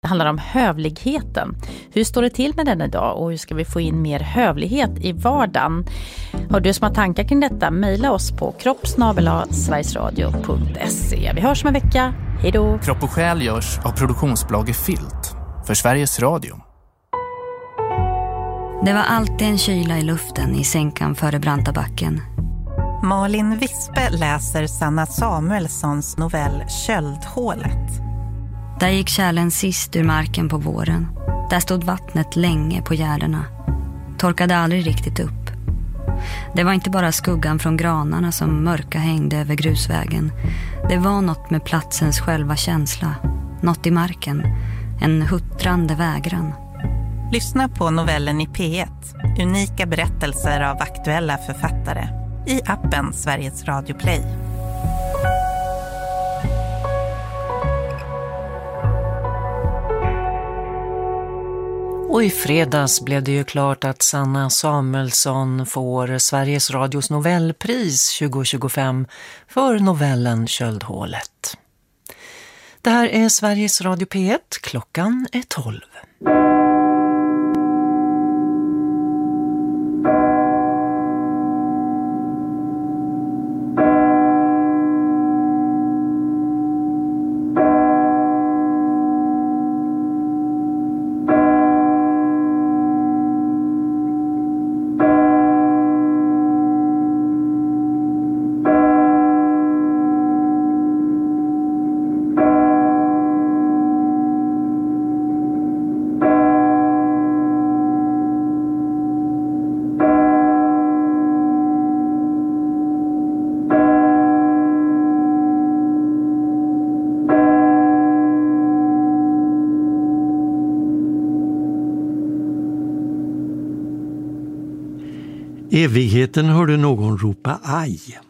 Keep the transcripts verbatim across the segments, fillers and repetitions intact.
handlar om hövligheten. Hur står det till med den idag och hur ska vi få in mer hövlighet i vardagen? Har du som har tankar kring detta, mejla oss på kropp snabel-a sverigesradio punkt se. Vi hörs om en vecka. Hej då! Kropp och själ görs av produktionsbolaget Filt för Sveriges Radio. Det var alltid en kyla i luften i sänkan före branta backen. Malin Vispe läser Sanna Samuelssons novell Köldhålet. Där gick kärlen sist ur marken på våren. Där stod vattnet länge på gärdena. Torkade aldrig riktigt upp. Det var inte bara skuggan från granarna som mörka hängde över grusvägen. Det var något med platsens själva känsla. Något i marken. En huttrande vägran. Lyssna på novellen i P ett. Unika berättelser av aktuella författare. I appen Sveriges Radio Play. Och i fredags blev det ju klart att Sanna Samuelsson får Sveriges Radios novellpris tjugo tjugofem för novellen Köldhålet. Det här är Sveriges Radio P ett, klockan är tolv. Evigheten hörde någon ropa aj.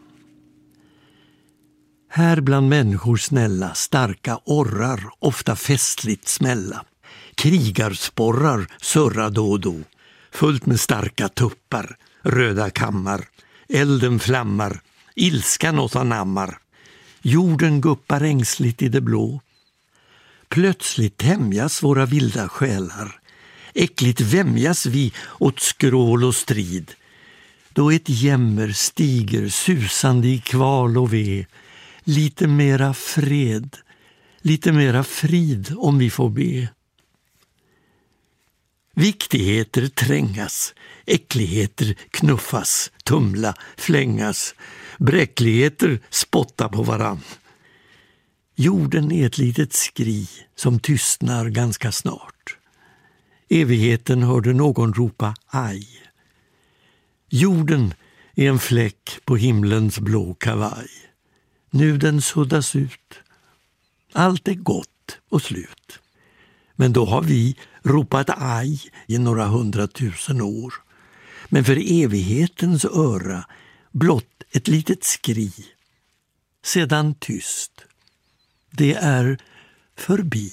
Här bland människor snälla, starka orrar, ofta festligt smälla. Krigarsporrar surra då och då, fullt med starka tuppar, röda kammar. Elden flammar, ilskan åt anammar. Jorden guppar ängsligt i det blå. Plötsligt tämjas våra vilda själar. Äckligt vämjas vi åt skrål och strid. Då ett jämmer stiger susande i kval och ve. Lite mera fred, lite mera frid om vi får be. Viktigheter trängas, äckligheter knuffas, tumla, flängas. Bräckligheter spotta på varann. Jorden är ett litet skri som tystnar ganska snart. Evigheten hörde någon ropa aj. Jorden är en fläck på himlens blå kavaj. Nu den suddas ut. Allt är gott och slut. Men då har vi ropat aj i några hundratusen år. Men för evighetens öra blott ett litet skri. Sedan tyst. Det är förbi.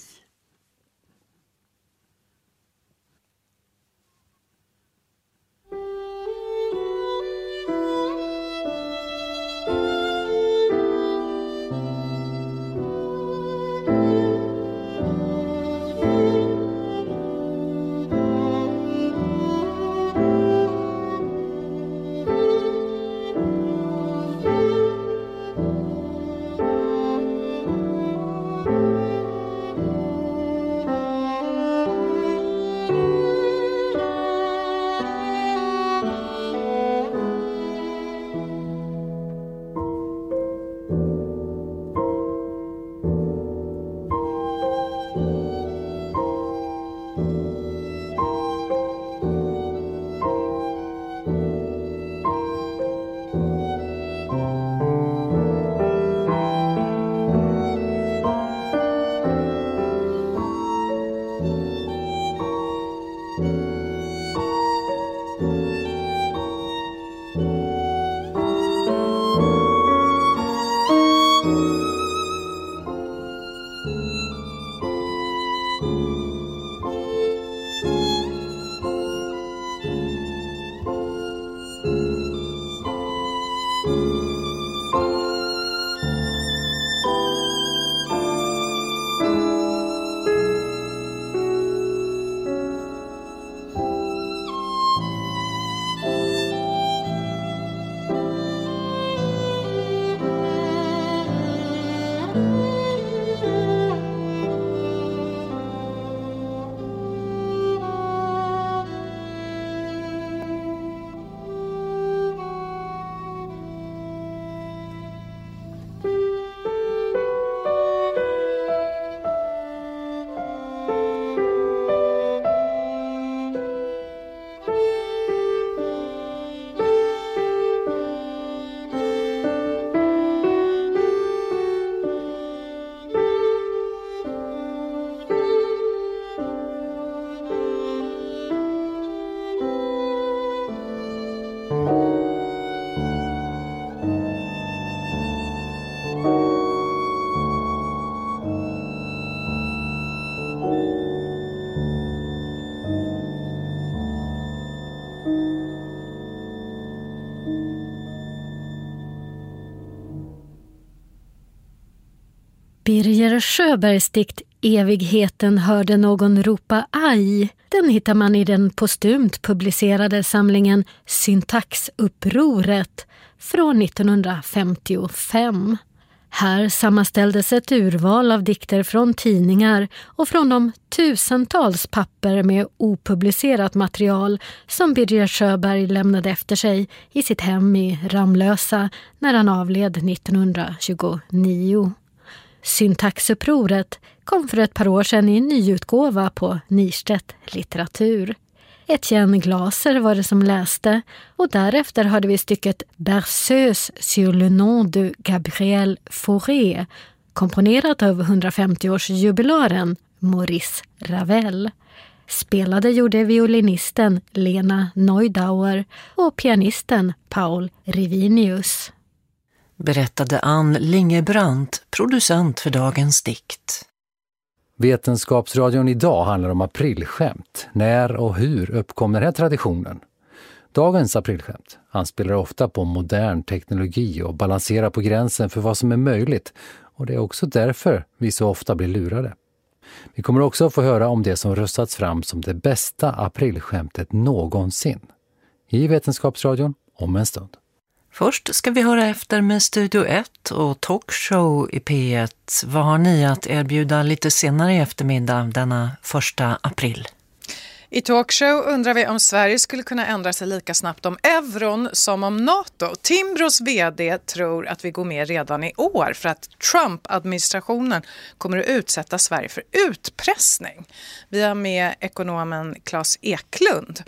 Birger Sjöbergs dikt Evigheten hörde någon ropa aj. Den hittar man i den postumt publicerade samlingen Syntaxupproret från nittonhundrafemtiofem. Här sammanställdes ett urval av dikter från tidningar och från de tusentals papper med opublicerat material som Birger Sjöberg lämnade efter sig i sitt hem i Ramlösa när han avled nittonhundratjugonio. Syntaxupproret kom för ett par år sedan i en nyutgåva på Nystedt litteratur. Etienne Glaser var det som läste och därefter hade vi stycket Berceuse sur le nom de Gabriel Fauré, komponerat av hundrafemtio-årsjubilaren Maurice Ravel. Spelade gjorde violinisten Lena Neudauer och pianisten Paul Rivinius. Berättade Ann Lingebrandt, producent för dagens dikt. Vetenskapsradion idag handlar om aprilskämt. När och hur uppkom den här traditionen? Dagens aprilskämt anspelar ofta på modern teknologi och balanserar på gränsen för vad som är möjligt. Och det är också därför vi så ofta blir lurade. Vi kommer också få höra om det som röstats fram som det bästa aprilskämtet någonsin. I Vetenskapsradion om en stund. Först ska vi höra efter med Studio ett och Talkshow i P ett. Vad har ni att erbjuda lite senare i eftermiddag denna första april? I Talkshow undrar vi om Sverige skulle kunna ändra sig lika snabbt om euron som om NATO. Timbros vd tror att vi går med redan i år för att Trump-administrationen kommer att utsätta Sverige för utpressning. Vi har med ekonomen Claes Eklund.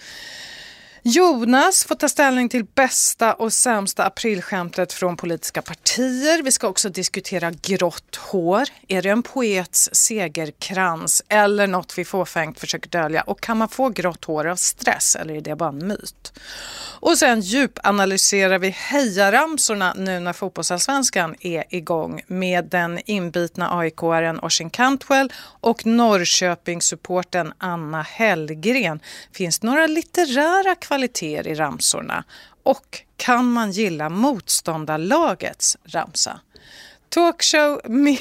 Jonas får ta ställning till bästa och sämsta aprilskämtet från politiska partier. Vi ska också diskutera grått hår. Är det en poets segerkrans eller något vi fåfängt försöker dölja? Och kan man få grått hår av stress eller är det bara en myt? Och sen djupanalyserar vi hejaramsorna nu när fotbollsallsvenskan är igång med den inbitna A I K-aren Oisin Cantwell och Norrköpingssupporten Anna Hellgren. Finns några litterära kvaliteter i ramsorna och kan man gilla motståndarlagets ramsa? Talkshow med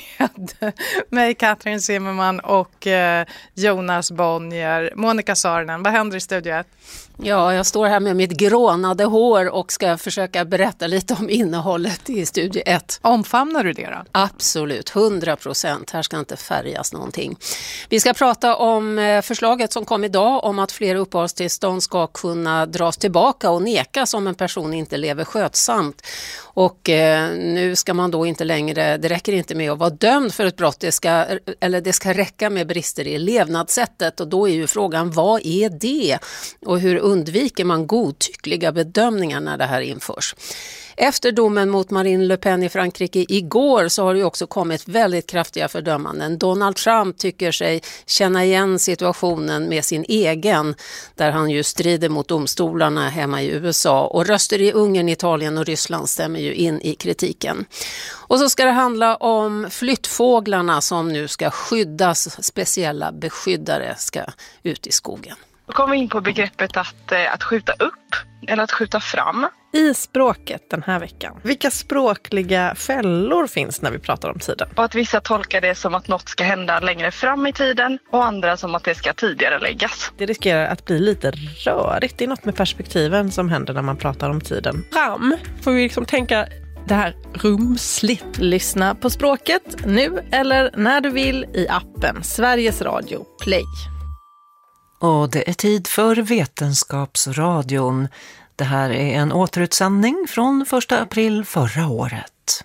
mig, Katrin Zimmerman och Jonas Bonnier. Monica Saarinen, vad händer i studion? Ja, jag står här med mitt grånade hår och ska försöka berätta lite om innehållet i Studio ett. Omfamnar du det då? Absolut, hundra procent. Här ska inte färgas någonting. Vi ska prata om förslaget som kom idag om att fler uppehållstillstånd ska kunna dras tillbaka och nekas om en person inte lever skötsamt. Och eh, nu ska man då inte längre, det räcker inte med att vara dömd för ett brott, det ska, eller det ska räcka med brister i levnadssättet. Och då är ju frågan, vad är det? Och hur undviker man godtyckliga bedömningar när det här införs? Efter domen mot Marine Le Pen i Frankrike igår så har det ju också kommit väldigt kraftiga fördömanden. Donald Trump tycker sig känna igen situationen med sin egen, där han ju strider mot domstolarna hemma i U S A. Och röster i Ungern, Italien och Ryssland stämmer ju in i kritiken. Och så ska det handla om flyttfåglarna som nu ska skyddas. Speciella beskyddare ska ut i skogen. Då kommer vi in på begreppet att, att skjuta upp eller att skjuta fram. I språket den här veckan. Vilka språkliga fällor finns när vi pratar om tiden? Och att vissa tolkar det som att något ska hända längre fram i tiden och andra som att det ska tidigare läggas. Det riskerar att bli lite rörigt. Det är något med perspektiven som händer när man pratar om tiden. Fram får vi liksom tänka det här rumsligt. Lyssna på språket nu eller när du vill i appen Sveriges Radio Play. Och det är tid för Vetenskapsradion. Det här är en återutsändning från första april förra året.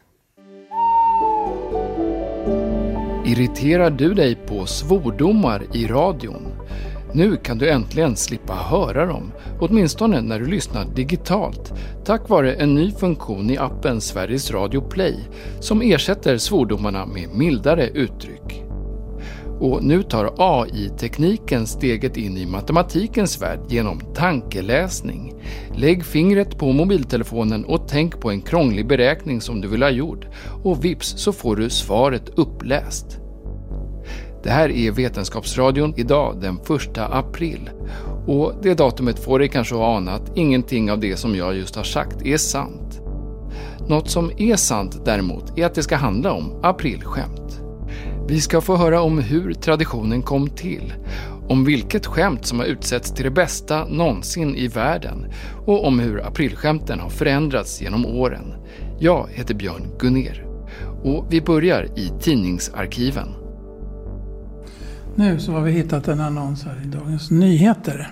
Irriterar du dig på svordomar i radion? Nu kan du äntligen slippa höra dem, åtminstone när du lyssnar digitalt, tack vare en ny funktion i appen Sveriges Radio Play som ersätter svordomarna med mildare uttryck. Och nu tar A I-tekniken steget in i matematikens värld genom tankeläsning. Lägg fingret på mobiltelefonen och tänk på en krånglig beräkning som du vill ha gjort. Och vips så får du svaret uppläst. Det här är Vetenskapsradion idag den första april. Och det datumet får dig kanske ana att ingenting av det som jag just har sagt är sant. Något som är sant däremot är att det ska handla om aprilskämt. Vi ska få höra om hur traditionen kom till, om vilket skämt som har utsetts till det bästa någonsin i världen och om hur aprilskämten har förändrats genom åren. Jag heter Björn Gunner och vi börjar i tidningsarkiven. Nu så har vi hittat en annons här i Dagens Nyheter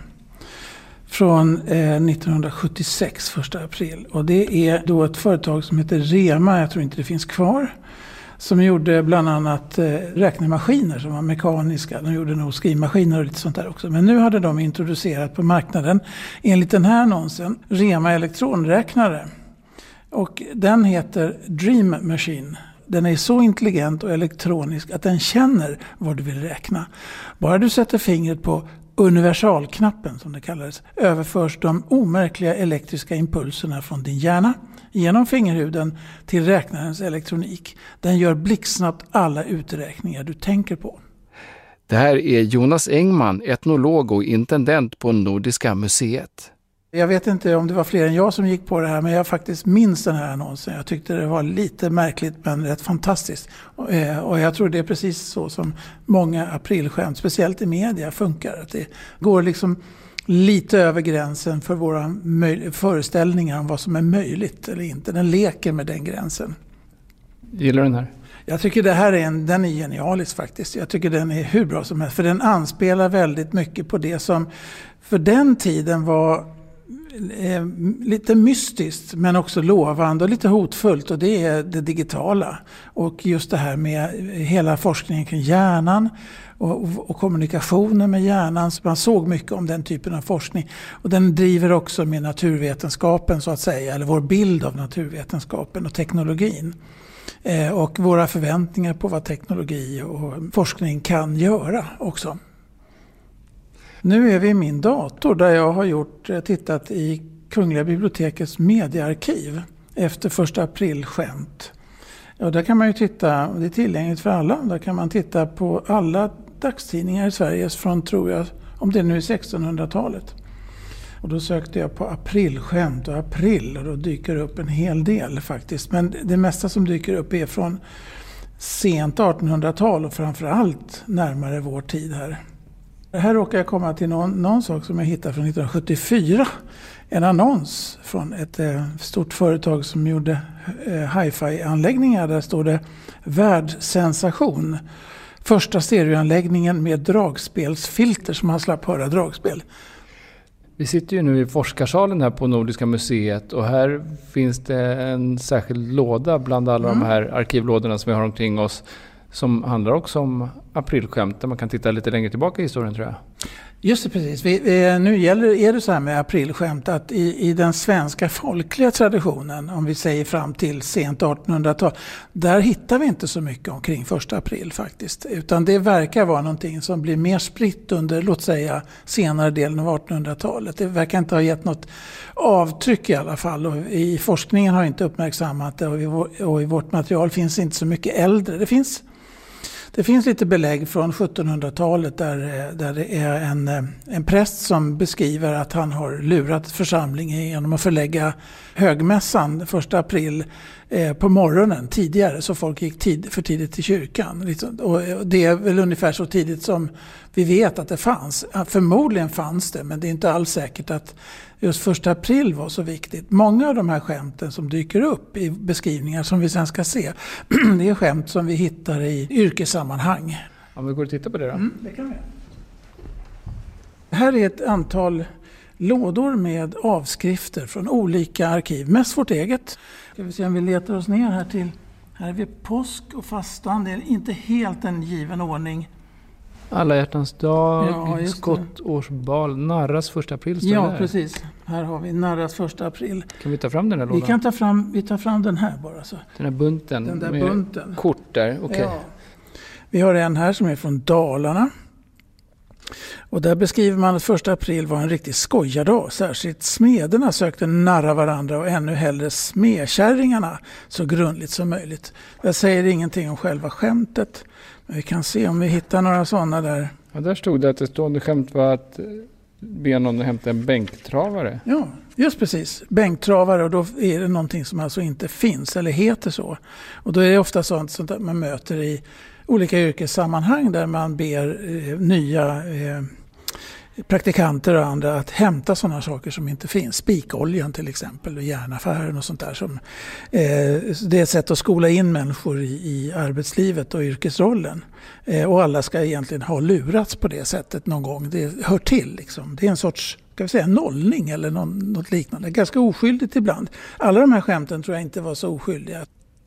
från eh, nittonhundrasjuttiosex, första april. Och det är då ett företag som heter Rema, jag tror inte det finns kvar, som gjorde bland annat eh, räknemaskiner som var mekaniska. De gjorde nog skrivmaskiner och lite sånt där också. Men nu hade de introducerat på marknaden, enligt den här annonsen, Rema elektronräknare. Och den heter Dream Machine. Den är så intelligent och elektronisk att den känner vad du vill räkna. Bara du sätter fingret på universalknappen, som det kallades, överförs de omärkliga elektriska impulserna från din hjärna genom fingerhuden till räknarens elektronik. Den gör blixtsnabbt alla uträkningar du tänker på. Det här är Jonas Engman, etnolog och intendent på Nordiska museet. Jag vet inte om det var fler än jag som gick på det här, men jag faktiskt minns den här annonsen. Jag tyckte det var lite märkligt men rätt fantastiskt. Och jag tror det är precis så som många aprilskämt, speciellt i media, funkar. Att det går liksom lite över gränsen för våra möj- föreställningar om vad som är möjligt eller inte. Den leker med den gränsen. Gillar du den här? Jag tycker det här är en, den är genialisk faktiskt. Jag tycker den är hur bra som helst. För den anspelar väldigt mycket på det som för den tiden var Eh, lite mystiskt men också lovande och lite hotfullt, och det är det digitala. Och just det här med hela forskningen kring hjärnan och, och, och kommunikationen med hjärnan. Så man såg mycket om den typen av forskning. Och den driver också med naturvetenskapen så att säga, eller vår bild av naturvetenskapen och teknologin. Eh, och våra förväntningar på vad teknologi och forskning kan göra också. Nu är vi i min dator där jag har gjort, tittat i Kungliga bibliotekets mediearkiv efter första april-skämt. Ja, där kan man ju titta, det är tillgängligt för alla, där kan man titta på alla dagstidningar i Sverige från, tror jag, om det är nu är sextonhundratalet. Och då sökte jag på aprilskämt och april och då dyker det upp en hel del faktiskt. Men det mesta som dyker upp är från sent artonhundratal och framförallt närmare vår tid här. Här råkar jag komma till någon, någon sak som jag hittade från nittonhundrasjuttiofyra. En annons från ett eh, stort företag som gjorde eh, hi-fi-anläggningar. Där står det världssensation. Första stereoanläggningen med dragspelsfilter som man slapp höra dragspel. Vi sitter ju nu i forskarsalen här på Nordiska museet och här finns det en särskild låda bland alla mm. de här arkivlådorna som vi har omkring oss, som handlar också om aprilskämt, där man kan titta lite längre tillbaka i historien, tror jag. Just det, precis. Vi, vi, nu gäller, är det så här med aprilskämt att i, i den svenska folkliga traditionen, om vi säger fram till sent artonhundratal, där hittar vi inte så mycket omkring första april faktiskt. Utan det verkar vara någonting som blir mer spritt under, låt säga, senare delen av artonhundratalet. Det verkar inte ha gett något avtryck i alla fall. Och i forskningen har inte uppmärksammat det, och i, vår, och i vårt material finns inte så mycket äldre. Det finns Det finns lite belägg från sjuttonhundratalet där, där det är en, en präst som beskriver att han har lurat församlingen genom att förlägga högmässan första april eh, på morgonen tidigare, så folk gick tid, för tidigt till kyrkan. Liksom. Och det är väl ungefär så tidigt som vi vet att det fanns. Förmodligen fanns det, men det är inte alls säkert att just första april var så viktigt. Många av de här skämten som dyker upp i beskrivningar som vi sen ska se, det är skämt som vi hittar i yrkessammanhang. Om vi går och tittar på det då? Mm, det kan vi. Här är ett antal lådor med avskrifter från olika arkiv. Mest vårt eget. Ska vi se om vi letar oss ner här till. Här är vi påsk och fastan. Det är inte helt en given ordning. Alla hjärtans dag, ja, skottårsbal, Narras första april står Ja, där. Precis. Här har vi Narras första april. Kan vi ta fram den här lådan? Vi kan ta fram, vi tar fram den här bara. Så. Den här bunten den där med bunten. Kort där, okej. Okay. Ja. Vi har en här som är från Dalarna. Och där beskriver man att första april var en riktig skojardag. Särskilt smederna sökte narra varandra och ännu hellre smedkärringarna så grundligt som möjligt. Jag säger ingenting om själva skämtet. Men vi kan se om vi hittar några sådana där. Ja, där stod det att det stående skämt var att be någon hämta en bänktravare. Ja, just precis. Bänktravare, och då är det någonting som alltså inte finns eller heter så. Och då är det ofta sånt, sånt att man möter i olika yrkessammanhang där man ber eh, nya eh, praktikanter och andra att hämta sådana saker som inte finns. Spikoljan till exempel och järnaffären och sånt där. Som, eh, det är ett sätt att skola in människor i, i arbetslivet och yrkesrollen. Eh, och alla ska egentligen ha lurats på det sättet någon gång. Det hör till liksom. Det är en sorts, ska vi säga, nollning eller någon, något liknande. Ganska oskyldigt ibland. Alla de här skämten tror jag inte var så oskyldiga.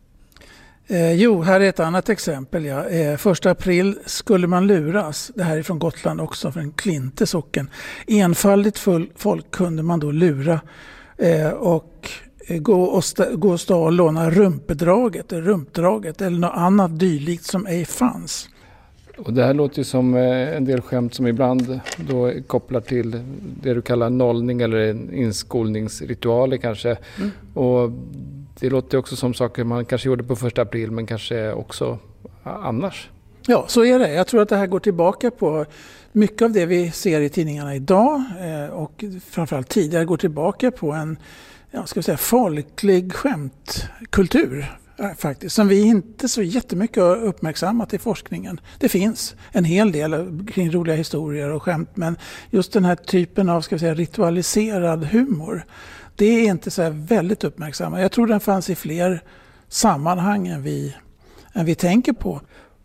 Eh, jo, här är ett annat exempel. Ja. Eh, första april skulle man luras. Det här är från Gotland också, från Klinte socken. Enfaldigt full folk kunde man då lura eh, och gå och, sta- gå och stå och låna rumpedraget, rumpdraget eller något annat dylikt som ej fanns. Och det här låter ju som en del skämt som ibland då kopplar till det du kallar nollning eller inskolningsritualer kanske. Mm. Och det låter också som saker man kanske gjorde på första april men kanske också annars. Ja, så är det. Jag tror att det här går tillbaka på mycket av det vi ser i tidningarna idag och framförallt tidigare går tillbaka på en, ja, ska vi säga, folklig skämtkultur faktiskt, som vi inte så jättemycket har uppmärksammat i forskningen. Det finns en hel del kring roliga historier och skämt, men just den här typen av, ska vi säga, ritualiserad humor, det är inte så här väldigt uppmärksammat. Jag tror den fanns i fler sammanhang än vi, än vi tänker på.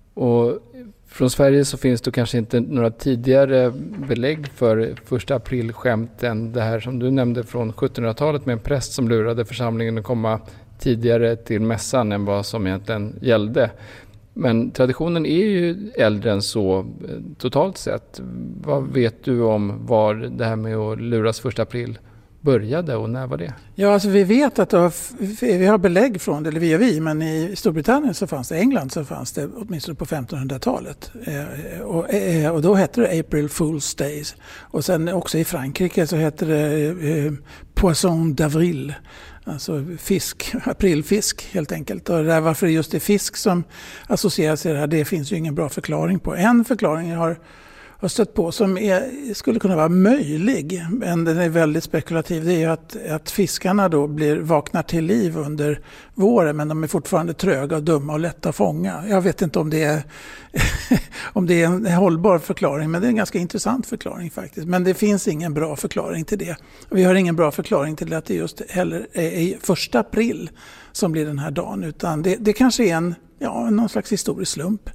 Och från Sverige så finns det kanske inte några tidigare belägg för första april-skämt än det här som du nämnde från sjuttonhundratalet med en präst som lurade församlingen att komma tidigare till mässan än vad som egentligen gällde. Men traditionen är ju äldre än så totalt sett. Vad vet du om var det här med att luras första april började och när var det? Ja, alltså vi vet att det var, vi har belägg från det, eller vi och vi, men i Storbritannien så fanns det, i England så fanns det åtminstone på femtonhundratalet. Eh, och, eh, och då hette det April Fool's Days. Och sen också i Frankrike så hette det eh, Poisson d'Avril. Alltså fisk, aprilfisk helt enkelt. Och där varför just det är fisk som associeras till det här, det finns ju ingen bra förklaring på. En förklaring jag har, har stött på som är, skulle kunna vara möjlig, men den är väldigt spekulativ, det är ju att, att fiskarna då blir, vaknar till liv under våren, men de är fortfarande tröga och dumma och lätta att fånga. Jag vet inte om det är, om det är en hållbar förklaring, men det är en ganska intressant förklaring faktiskt. Men det finns ingen bra förklaring till det. Vi har ingen bra förklaring till att det just heller är första april som blir den här dagen, utan det, det kanske är en, ja, någon slags historisk slump.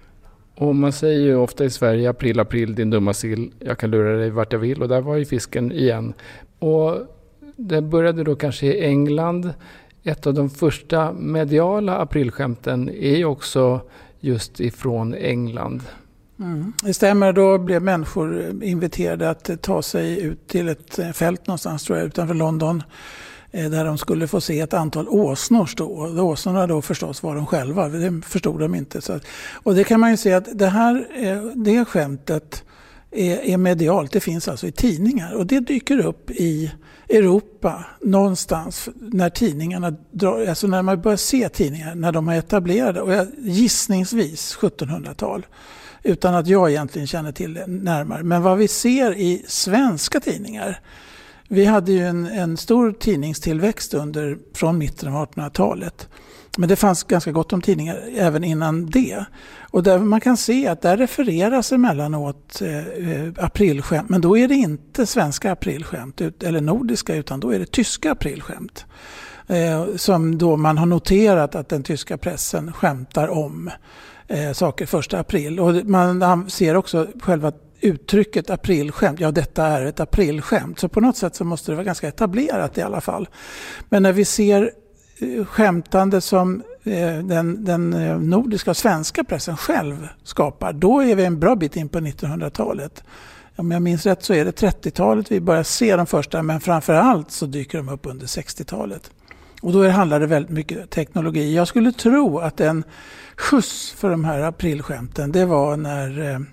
Och man säger ju ofta i Sverige, april, april, din dumma sill, jag kan lura dig vart jag vill. Och där var ju fisken igen. Och det började då kanske i England. Ett av de första mediala aprilskämten är ju också just ifrån England. Mm. Det stämmer, då blev människor inviterade att ta sig ut till ett fält någonstans, tror jag, utanför London. Där de skulle få se ett antal åsnor stå. Och åsnorna då förstås var de själva, det förstod de inte. Så att, och det kan man ju se att det här det skämtet är, är medialt, det finns alltså i tidningar. Och det dyker upp i Europa någonstans när tidningarna drar, alltså när man börjar se tidningar, när de är etablerade. Och jag, gissningsvis sjuttonhundratal. Utan att jag egentligen känner till det närmare. Men vad vi ser i svenska tidningar, vi hade ju en, en stor tidningstillväxt under, från mitten av artonhundratalet. Men det fanns ganska gott om tidningar även innan det. Och där man kan se att där refereras emellanåt eh, aprilskämt. Men då är det inte svenska aprilskämt eller nordiska, utan då är det tyska aprilskämt. Eh, som då man har noterat att den tyska pressen skämtar om eh, saker första april. Och man ser också själva uttrycket aprilskämt, ja detta är ett aprilskämt. Så på något sätt så måste det vara ganska etablerat i alla fall. Men när vi ser skämtande som eh, den, den nordiska och svenska pressen själv skapar, då är vi en bra bit in på nittonhundratalet. Om jag minns rätt så är det trettiotalet vi börjar se de första, men framförallt så dyker de upp under sextiotalet. Och då handlar det väldigt mycket teknologi. Jag skulle tro att en skjuts för de här aprilskämten, det var när eh,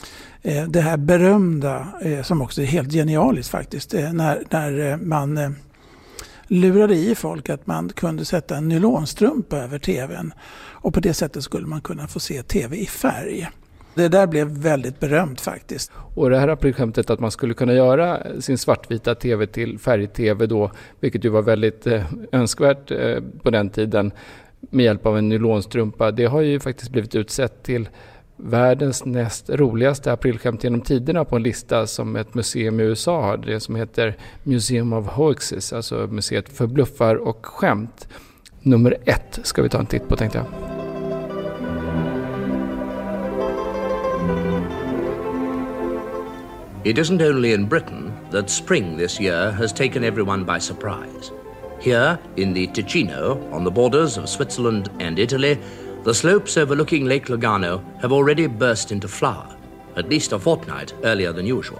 det här berömda, som också är helt genialiskt faktiskt, när, när man lurade i folk att man kunde sätta en nylonstrumpa över tvn. Och på det sättet skulle man kunna få se tv i färg. Det där blev väldigt berömt faktiskt. Och det här aprilskämtet att man skulle kunna göra sin svartvita tv till färg-tv då, vilket ju var väldigt önskvärt på den tiden. med hjälp av en nylonstrumpa. Det har ju faktiskt blivit utsett till världens näst roligaste aprilskämt genom tiderna på en lista som ett museum i U S A har. Det som heter Museum of Hoaxes, alltså museet för bluffar och skämt. Nummer ett ska vi ta en titt på, tänkte jag. It isn't only in Britain that spring this year has taken everyone by surprise. Here, in the Ticino, on the borders of Switzerland and Italy, the slopes overlooking Lake Lugano have already burst into flower, at least a fortnight earlier than usual.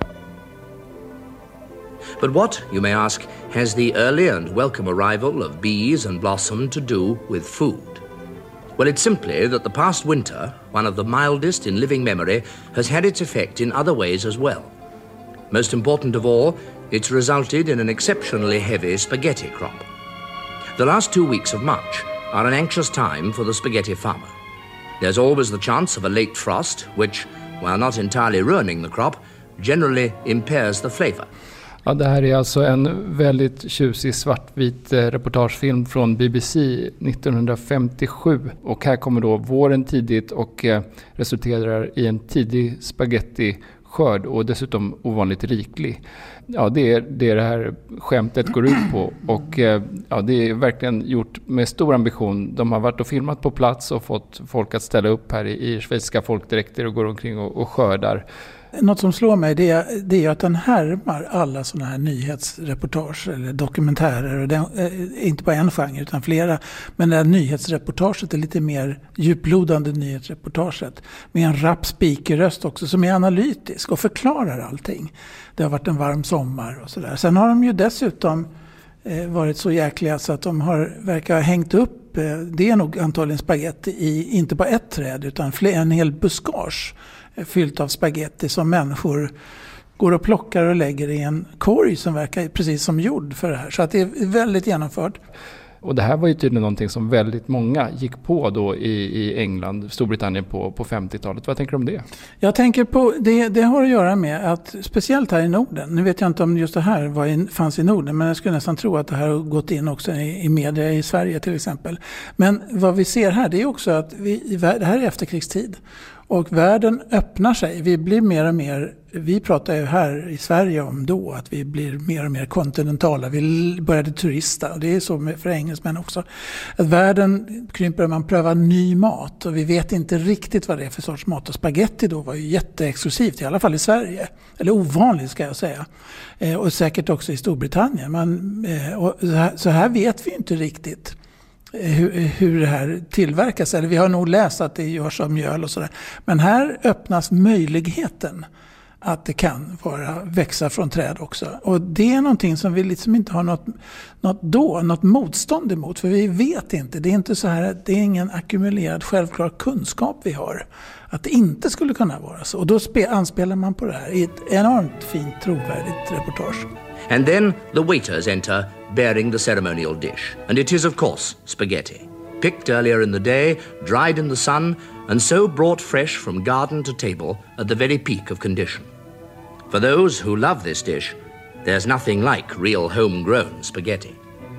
But what, you may ask, has the early and welcome arrival of bees and blossom to do with food? Well, it's simply that the past winter, one of the mildest in living memory, has had its effect in other ways as well. Most important of all, it's resulted in an exceptionally heavy spaghetti crop. The last two weeks of March are an anxious time for the spaghetti farmer. There's always the chance of a late frost, which, while not entirely ruining the crop, generally impairs the flavor. Ja, det här är alltså en väldigt tjusig svartvit reportagefilm från B B C nittonhundrafemtiosju. Och här kommer då våren tidigt och resulterar i en tidig spaghetti skörd och dessutom ovanligt riklig. Ja, det är det, är det här skämtet går ut på, och ja, det är verkligen gjort med stor ambition. De har varit och filmat på plats och fått folk att ställa upp här i, i schweiziska folkdräkter och går omkring och, och skördar. Något som slår mig det är, det är att den härmar alla sådana här nyhetsreportage eller dokumentärer. Och den, inte bara en genre utan flera. Men det här nyhetsreportaget är lite mer djuplodande nyhetsreportaget. Med en rapp speakerröst också som är analytisk och förklarar allting. Det har varit en varm sommar och sådär. Sen har de ju dessutom eh, varit så jäkliga så att de har, verkar ha hängt upp. Eh, det är nog antagligen spaghetti i inte bara ett träd utan fler, en hel buskage fyllt av spaghetti som människor går och plockar och lägger i en korg som verkar precis som gjord för det här. Så att det är väldigt genomfört. Och det här var ju tydligen någonting som väldigt många gick på då i, i England, Storbritannien på, på femtiotalet. Vad tänker du om det? Jag tänker på, det, det har att göra med att speciellt här i Norden, nu vet jag inte om just det här var in, fanns i Norden, men jag skulle nästan tro att det här har gått in också i, i media i Sverige till exempel. Men vad vi ser här, det är också att vi, det här är efterkrigstid. Och världen öppnar sig. Vi blir mer och mer, vi pratar ju här i Sverige om då att vi blir mer och mer kontinentala. Vi började turista och det är så för engelsmän också. Att världen krymper, man prövar ny mat och vi vet inte riktigt vad det är för sorts mat. Och spaghetti då var ju jätteexklusivt, i alla fall i Sverige. Eller ovanligt ska jag säga. Eh, och säkert också i Storbritannien. Man, eh, och så, här, så här vet vi inte riktigt. Hur, hur det här tillverkas. Eller vi har nog läst att det görs av mjöl och sådär. Men här öppnas möjligheten att det kan vara växa från träd också. Och det är någonting som vi liksom inte har något, något, då, något motstånd emot. För vi vet inte. Det är inte så här, det är ingen ackumulerad självklar kunskap vi har. Att det inte skulle kunna vara så. Och då spe, anspelar man på det här i ett enormt fint, trovärdigt reportage. And then the waiters enter, bearing the ceremonial dish. And it is, of course, spaghetti. Picked earlier in the day, dried in the sun, and so brought fresh from garden to table at the very peak of condition. For those who love this dish, there's nothing like real homegrown spaghetti.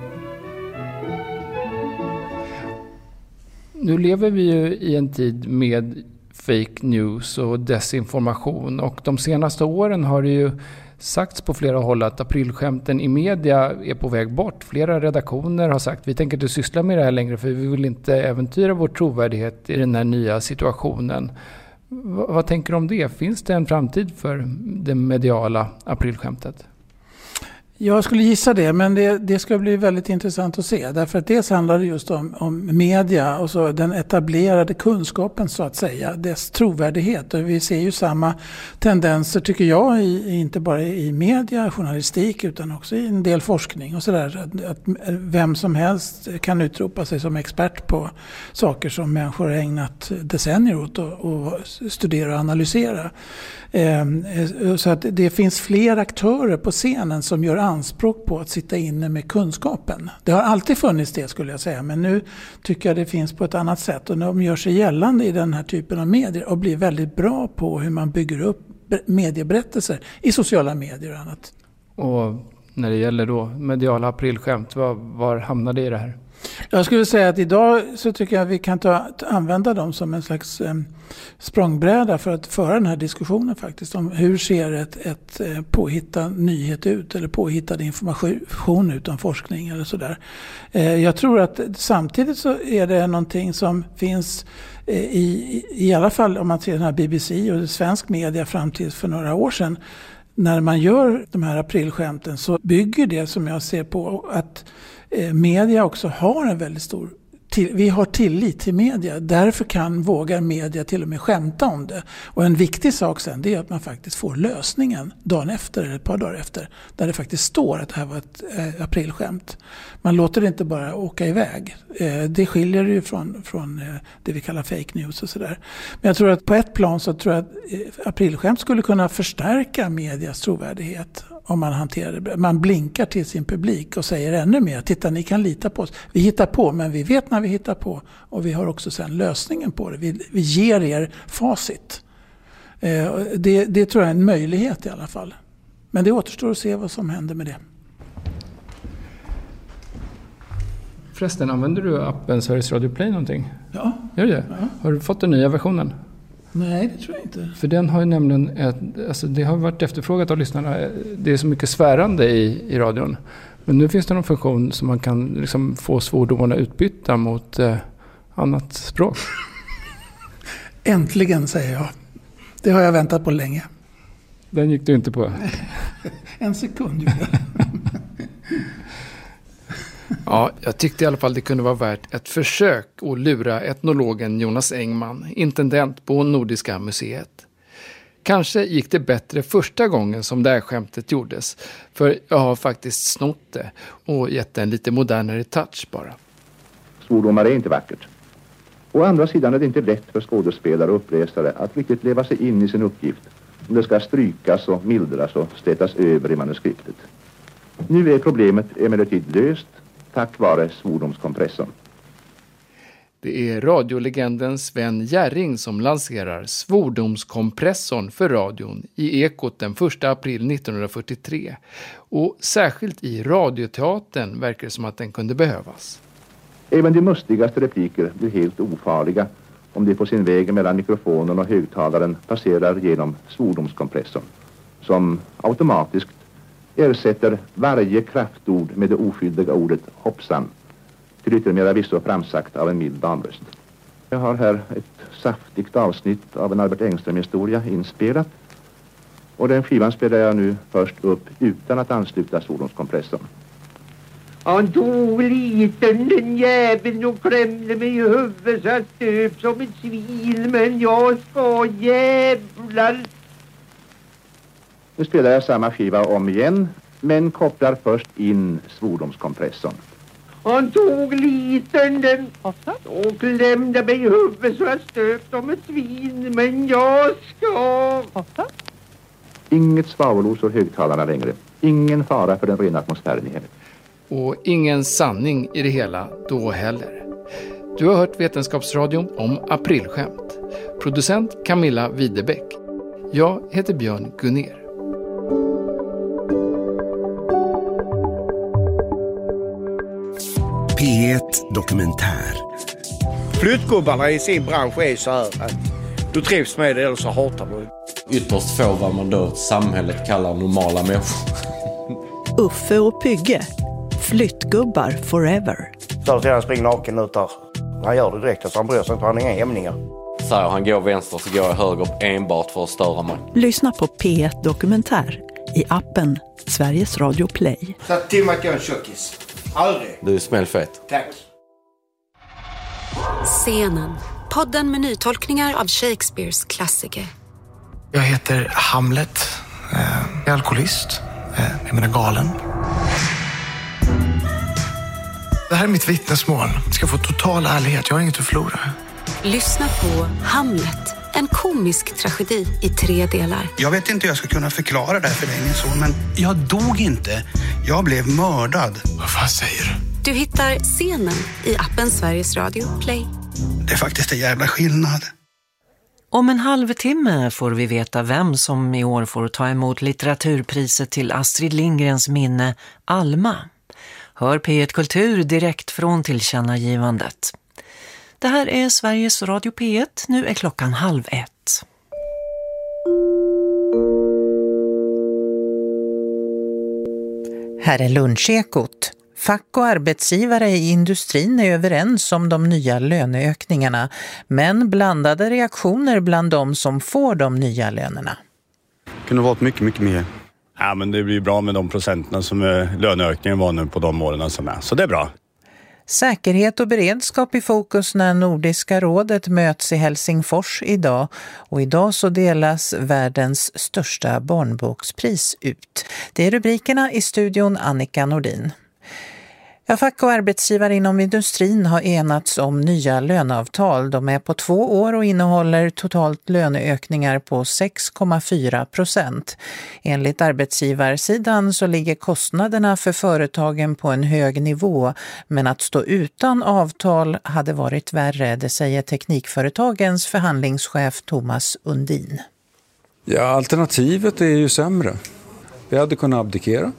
Nu lever vi ju i en tid med fake news och desinformation, och de senaste åren har det ju sagts på flera håll att aprilskämten i media är på väg bort. Flera redaktioner har sagt att vi tänker inte syssla med det här längre för vi vill inte äventyra vår trovärdighet i den här nya situationen. V- vad tänker du om det? Finns det en framtid för det mediala aprilskämtet? Jag skulle gissa det, men det, det ska bli väldigt intressant att se. Därför att dels handlar det just om, om media och så den etablerade kunskapen så att säga, dess trovärdighet. Och vi ser ju samma tendenser tycker jag, i, inte bara i media, journalistik utan också i en del forskning och sådär. Att, att vem som helst kan utropa sig som expert på saker som människor har ägnat decennier åt och, och studera och analysera. Eh, så att det finns fler aktörer på scenen som gör anspråk på att sitta inne med kunskapen. Det har alltid funnits det skulle jag säga, men nu tycker jag det finns på ett annat sätt. Och de gör sig gällande i den här typen av medier och blir väldigt bra på hur man bygger upp medieberättelser i sociala medier och annat. Och när det gäller då mediala aprilskämt, var, var hamnar det i det här? Jag skulle säga att idag så tycker jag att vi kan ta, använda dem som en slags eh, språngbräda för att föra den här diskussionen faktiskt om hur ser ett, ett eh, påhittad nyhet ut eller påhittad information ut om forskning eller sådär. Eh, jag tror att samtidigt så är det någonting som finns eh, i, i alla fall om man ser den här B B C och svensk media fram till för några år sedan. När man gör de här aprilskämten så bygger det som jag ser på att eh, media också har en väldigt stor till, vi har tillit till media. Därför kan vågar media till och med skämta om det. Och en viktig sak sen det är att man faktiskt får lösningen dagen efter eller ett par dagar efter. Där det faktiskt står att det här var ett eh, aprilskämt. Man låter det inte bara åka iväg. Eh, det skiljer ju från, från eh, det vi kallar fake news och sådär. Men jag tror att på ett plan så tror jag att eh, aprilskämt skulle kunna förstärka medias trovärdighet. Om man hanterar det. Man blinkar till sin publik och säger ännu mer. Titta, ni kan lita på oss. Vi hittar på, men vi vet när vi hittar på. Och vi har också sen lösningen på det. Vi, vi ger er facit. Eh, det, det tror jag är en möjlighet i alla fall. Men det återstår att se vad som händer med det. Förresten, använder du appen Sveriges Radio Play någonting? Ja. Gör du det? Ja. Har du fått den nya versionen? Nej, det tror jag inte. För den har ju nämligen, ett, alltså det har varit efterfrågat av lyssnarna. Det är så mycket svärande i, i radion. Men nu finns det någon funktion som man kan liksom få svordomarna utbytta mot eh, annat språk. Äntligen, säger jag. Det har jag väntat på länge. Den gick du inte på. En sekund gjorde jag. Ja, jag tyckte i alla fall det kunde vara värt ett försök att lura etnologen Jonas Engman, intendent på Nordiska museet. Kanske gick det bättre första gången som det här skämtet gjordes, för jag har faktiskt snott det och gett det en lite modernare touch bara. Svordomar är inte vackert. Å andra sidan är det inte lätt för skådespelare och uppläsare att riktigt leva sig in i sin uppgift om det ska strykas och mildras och slätas över i manuskriptet. Nu är problemet emellertid löst tack vare svordomskompressorn. Det är radiolegenden Sven Jerring som lanserar svordomskompressorn för radion i Ekot den första april nittonhundrafyrtiotre. Och särskilt i radioteatern verkar det som att den kunde behövas. Även de mustigaste repliker blir helt ofarliga om de på sin väg mellan mikrofonen och högtalaren passerar genom svordomskompressorn som automatiskt ersätter varje kraftord med det oskyldiga ordet hoppsan, till yttermera visso framsagt av en mild damröst. Jag har här ett saftigt avsnitt av en Albert Engström-historia inspelat, och den skivan spelar jag nu först upp utan att ansluta svordomskompressorn. Han tog liten den jäveln och klämde mig i huvudet så jag stöp som ett svin, men jag ska jävlar. Nu spelar jag samma skiva om igen, men kopplar först in svordomskompressorn. Han tog liten den och klämde mig i huvudet så jag stöp som ett svin, men jag ska... Inget svavellos och högtalarna längre. Ingen fara för den rena atmosfären i hemmet. Och ingen sanning i det hela då heller. Du har hört Vetenskapsradion om aprilskämt. Producent Camilla Widebäck. Jag heter Björn Gunner. P ett Dokumentär. Flyttgubbarna i sin bransch är så här att du trivs med det eller så hatar du. Ytterst få vad man då samhället kallar normala människor. Uffe och Pygge. Flyttgubbar forever. Så att han springer naken ut där. Han gör det direkt, så han bryr sig inte, han har inga hämningar. Så här, han går vänster så går jag höger enbart för att störa mig. Lyssna på P ett Dokumentär i appen Sveriges Radio Play. Så att till mig att jag är en tjockis. Aldrig. Du är smällfett. Tack. Scenen. Podden med nytolkningar av Shakespeares klassiker. Jag heter Hamlet. Jag är alkoholist. Jag menar galen. Det här är mitt vittnesmål. Jag ska få total ärlighet. Jag har inget att förlora. Lyssna på Hamlet. En komisk tragedi i tre delar. Jag vet inte hur jag ska kunna förklara det här för dig, min son, men jag dog inte. Jag blev mördad. Vad fan säger du? Du hittar Scenen i appen Sveriges Radio Play. Det är faktiskt en jävla skillnad. Om en halvtimme får vi veta vem som i år får ta emot litteraturpriset till Astrid Lindgrens minne, Alma. Hör P ett Kultur direkt från tillkännagivandet. Det här är Sveriges Radio P ett. Nu är klockan halv ett. Här är Lunchekot. Fack och arbetsgivare i industrin är överens om de nya löneökningarna, men blandade reaktioner bland de som får de nya lönerna. Det kunde varit mycket, mycket mer. Ja, men det blir bra med de procenten som löneökningen var nu på de åren som är. Så det är bra. Säkerhet och beredskap i fokus när Nordiska rådet möts i Helsingfors idag. Och idag så delas världens största barnbokspris ut. Det är rubrikerna i studion Annika Nordin. Ja, fack och arbetsgivare inom industrin har enats om nya löneavtal. De är på två år och innehåller totalt löneökningar på sex komma fyra procent. Enligt arbetsgivarsidan så ligger kostnaderna för företagen på en hög nivå, men att stå utan avtal hade varit värre, det säger Teknikföretagens förhandlingschef Thomas Undin. Ja, alternativet är ju sämre. Vi hade kunnat abdikera.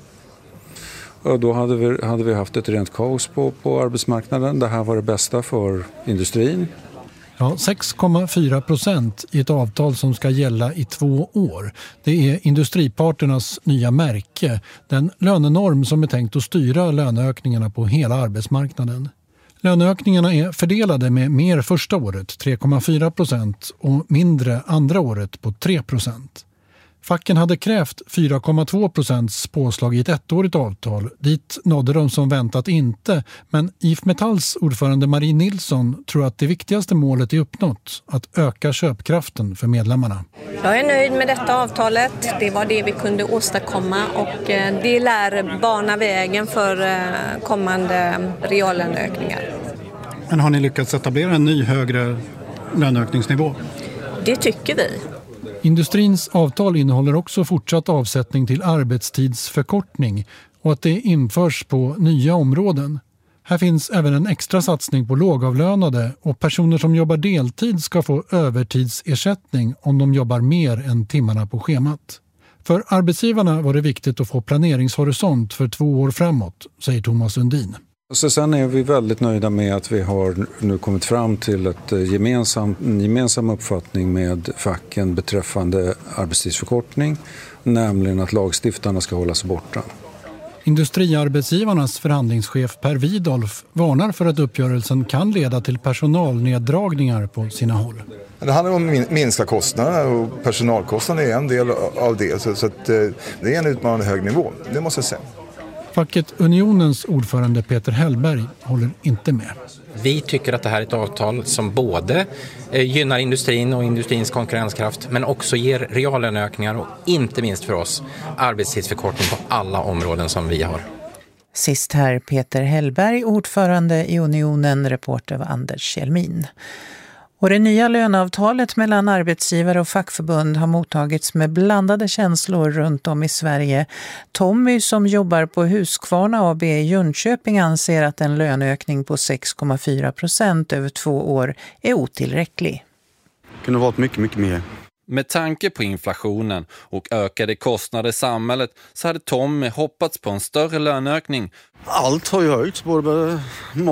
Och då hade vi, hade vi haft ett rent kaos på, på arbetsmarknaden. Det här var det bästa för industrin. Ja, sex komma fyra procent i ett avtal som ska gälla i två år. Det är industriparternas nya märke. Den lönenorm som är tänkt att styra löneökningarna på hela arbetsmarknaden. Löneökningarna är fördelade med mer första året, tre komma fyra procent, och mindre andra året på tre procent. Facken hade krävt fyra komma två procents påslag i ett ettårigt avtal. Dit nådde de som väntat inte. Men I F Metalls ordförande Marie Nilsson tror att det viktigaste målet är uppnått. Att öka köpkraften för medlemmarna. Jag är nöjd med detta avtalet. Det var det vi kunde åstadkomma. Och det lär bana vägen för kommande reallöneökningar. Men har ni lyckats etablera en ny högre löneökningsnivå? Det tycker vi. Industrins avtal innehåller också fortsatt avsättning till arbetstidsförkortning och att det införs på nya områden. Här finns även en extra satsning på lågavlönade, och personer som jobbar deltid ska få övertidsersättning om de jobbar mer än timmarna på schemat. För arbetsgivarna var det viktigt att få planeringshorisont för två år framåt, säger Thomas Undin. Så sen är vi väldigt nöjda med att vi har nu kommit fram till ett gemensam, en gemensam uppfattning med facken beträffande arbetstidsförkortning, nämligen att lagstiftarna ska hålla sig borta. Industriarbetsgivarnas förhandlingschef Per Widolf varnar för att uppgörelsen kan leda till personalneddragningar på sina håll. Det handlar om att minska kostnaderna, och personalkostnader är en del av det, så att det är en utmanande hög nivå, det måste jag säga. Facket Unionens ordförande Peter Hellberg håller inte med. Vi tycker att det här är ett avtal som både gynnar industrin och industrins konkurrenskraft, men också ger reallöneökningar och inte minst för oss arbetstidsförkortning på alla områden som vi har. Sist här Peter Hellberg, ordförande i Unionen, reporter var Anders Kjellmin. Och det nya löneavtalet mellan arbetsgivare och fackförbund har mottagits med blandade känslor runt om i Sverige. Tommy som jobbar på Husqvarna A B i Jönköping anser att en löneökning på sex komma fyra procent över två år är otillräcklig. Det kunde varit mycket, mycket mer. Med tanke på inflationen och ökade kostnader i samhället så hade Tommy hoppats på en större löneökning. Allt har ju höjts, både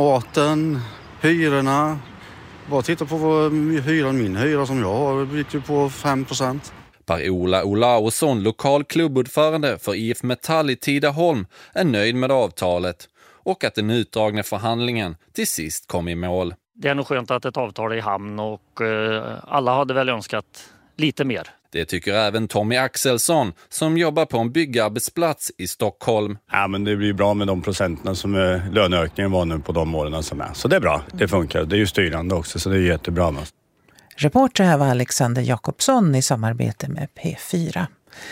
maten, hyrorna. Bara titta på vad hyran, min hyra som jag har, det blir på fem procent. Per-Ola Olausson, lokal klubbordförande för I F Metall i Tidaholm, är nöjd med avtalet och att den utdragna förhandlingen till sist kom i mål. Det är nog skönt att ett avtal är i hamn, och eh, alla hade väl önskat lite mer. Det tycker även Tommy Axelsson som jobbar på en byggarbetsplats i Stockholm. Ja, men det blir bra med de procenten som löneökningen var nu på de åren som är. Så det är bra, det funkar. Det är ju styrande också, så det är jättebra. Reporter här var Alexander Jakobsson i samarbete med P fyra.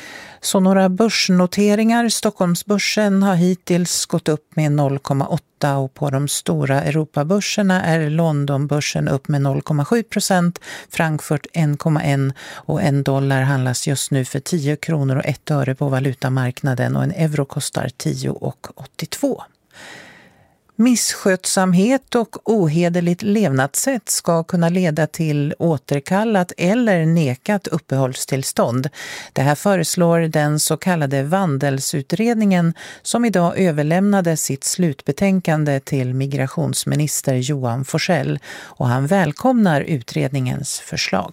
Så några börsnoteringar. Stockholmsbörsen har hittills gått upp med noll komma åtta och på de stora Europabörserna är Londonbörsen upp med noll komma sju procent, Frankfurt en komma ett och en dollar handlas just nu för tio kronor och ett öre på valutamarknaden och en euro kostar tio komma åttiotvå. Misskötsamhet och ohederligt levnadssätt ska kunna leda till återkallat eller nekat uppehållstillstånd. Det här föreslår den så kallade Vandelsutredningen som idag överlämnade sitt slutbetänkande till migrationsminister Johan Forssell, och han välkomnar utredningens förslag.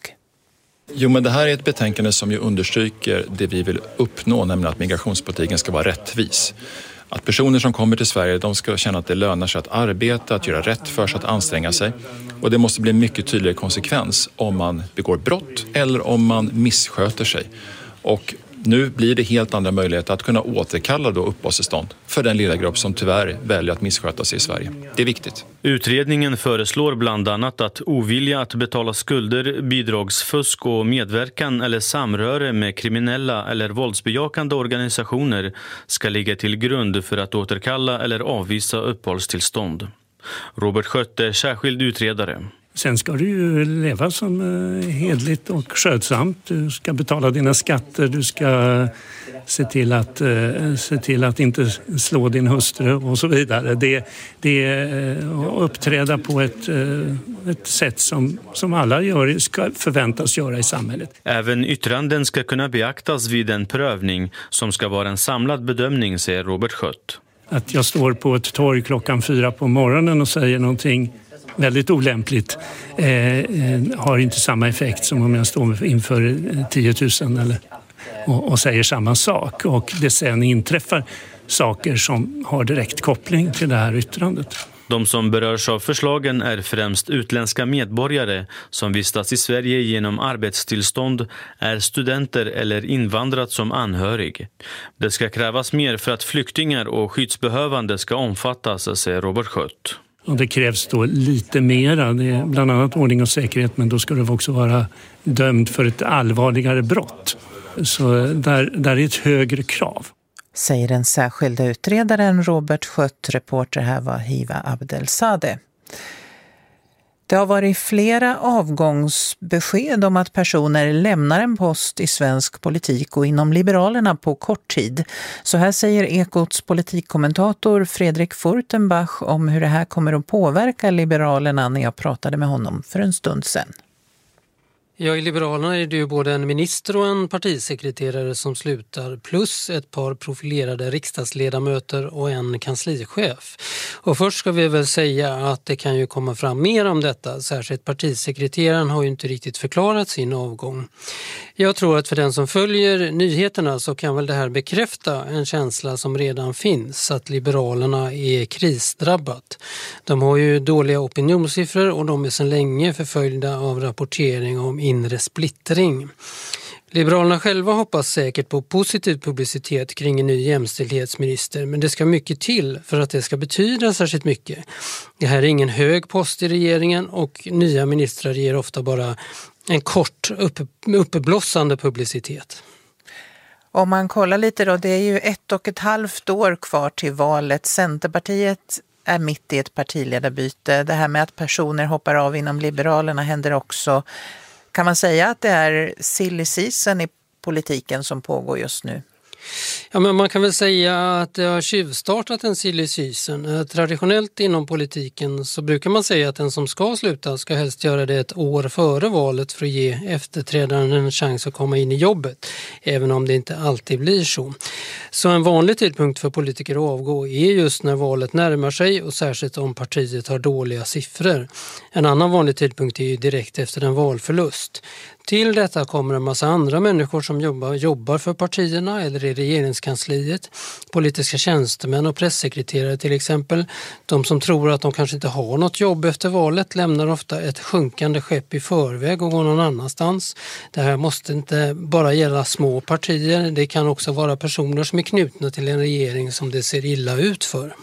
Jo, men det här är ett betänkande som ju understryker det vi vill uppnå, nämligen att migrationspolitiken ska vara rättvis. Att personer som kommer till Sverige, de ska känna att det lönar sig att arbeta, att göra rätt för sig, att anstränga sig. Och det måste bli en mycket tydligare konsekvens om man begår brott eller om man missköter sig. Och nu blir det helt andra möjligheter att kunna återkalla då uppehållstillstånd för den lilla grupp som tyvärr väljer att missköta sig i Sverige. Det är viktigt. Utredningen föreslår bland annat att ovilja att betala skulder, bidragsfusk och medverkan eller samröre med kriminella eller våldsbejakande organisationer ska ligga till grund för att återkalla eller avvisa uppehållstillstånd. Robert Schött är särskild utredare. Sen ska du ju leva som eh, hedligt och skötsamt. Du ska betala dina skatter, du ska se till att, eh, se till att inte slå din hustru och så vidare. Det, det är eh, uppträda på ett, eh, ett sätt som, som alla gör, ska förväntas göra i samhället. Även yttranden ska kunna beaktas vid en prövning som ska vara en samlad bedömning, säger Robert Schött. Att jag står på ett torg klockan fyra på morgonen och säger någonting väldigt olämpligt eh, har inte samma effekt som om jag står inför tio tusen eller, och, och säger samma sak. Och det sen inträffar saker som har direkt koppling till det här yttrandet. De som berörs av förslagen är främst utländska medborgare som vistas i Sverige genom arbetstillstånd, är studenter eller invandrat som anhörig. Det ska krävas mer för att flyktingar och skyddsbehövande ska omfattas, säger Robert Schött. Och det krävs då lite mera, det är bland annat ordning och säkerhet, men då ska det också vara dömd för ett allvarligare brott. Så där, där är ett högre krav. Säger den särskilda utredaren Robert Schött. Reporter här var Hiva Abdelsadeh. Det har varit flera avgångsbesked om att personer lämnar en post i svensk politik och inom Liberalerna på kort tid. Så här säger Ekots politikkommentator Fredrik Furtenbach om hur det här kommer att påverka Liberalerna när jag pratade med honom för en stund sedan. Ja, i Liberalerna är det ju både en minister och en partisekreterare som slutar, plus ett par profilerade riksdagsledamöter och en kanslichef. Och först ska vi väl säga att det kan ju komma fram mer om detta, särskilt partisekreteraren har ju inte riktigt förklarat sin avgång. Jag tror att för den som följer nyheterna så kan väl det här bekräfta en känsla som redan finns, att Liberalerna är krisdrabbat. De har ju dåliga opinionssiffror och de är sedan länge förföljda av rapportering om inre splittring. Liberalerna själva hoppas säkert på positiv publicitet kring en ny jämställdhetsminister, men det ska mycket till för att det ska betyda särskilt mycket. Det här är ingen hög post i regeringen och nya ministrar ger ofta bara en kort upp, uppblossande publicitet. Om man kollar lite då, det är ju ett och ett halvt år kvar till valet. Centerpartiet är mitt i ett partiledarbyte. Det här med att personer hoppar av inom Liberalerna händer också. Kan man säga att det är silly season i politiken som pågår just nu? Ja, men man kan väl säga att det har tjuvstartat en silly season. Traditionellt inom politiken så brukar man säga att den som ska sluta ska helst göra det ett år före valet för att ge efterträdaren en chans att komma in i jobbet, även om det inte alltid blir så. Så en vanlig tidpunkt för politiker att avgå är just när valet närmar sig och särskilt om partiet har dåliga siffror. En annan vanlig tidpunkt är ju direkt efter en valförlust. Till detta kommer en massa andra människor som jobbar, jobbar för partierna eller i regeringskansliet, politiska tjänstemän och pressekreterare till exempel. De som tror att de kanske inte har något jobb efter valet lämnar ofta ett sjunkande skepp i förväg och går någon annanstans. Det här måste inte bara gälla små partier, det kan också vara personer som är knutna till en regering som det ser illa ut för.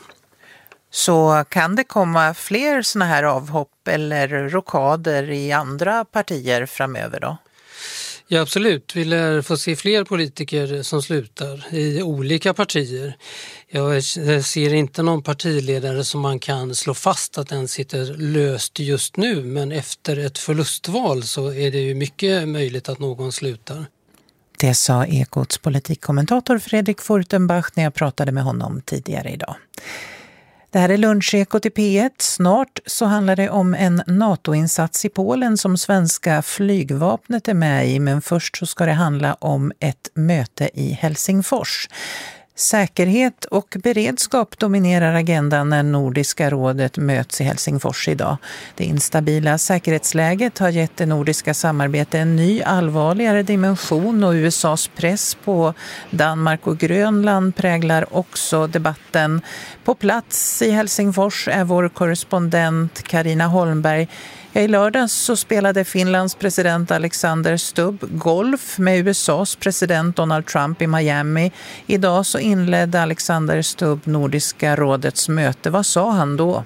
Så kan det komma fler såna här avhopp eller rokader i andra partier framöver då? Ja, absolut. Vi lär få se fler politiker som slutar i olika partier. Jag ser inte någon partiledare som man kan slå fast att den sitter löst just nu, men efter ett förlustval så är det ju mycket möjligt att någon slutar. Det sa Ekots politikkommentator Fredrik Furtenbach när jag pratade med honom tidigare idag. Det här är Lunchekot i P ett. Snart så handlar det om en NATO-insats i Polen som svenska flygvapnet är med i. Men först så ska det handla om ett möte i Helsingfors. Säkerhet och beredskap dominerar agendan när Nordiska rådet möts i Helsingfors idag. Det instabila säkerhetsläget har gett det nordiska samarbetet en ny allvarligare dimension och U S A:s press på Danmark och Grönland präglar också debatten. På plats i Helsingfors är vår korrespondent Carina Holmberg. I lördags så spelade Finlands president Alexander Stubb golf med U S A:s president Donald Trump i Miami. Idag så inledde Alexander Stubb Nordiska rådets möte. Vad sa han då?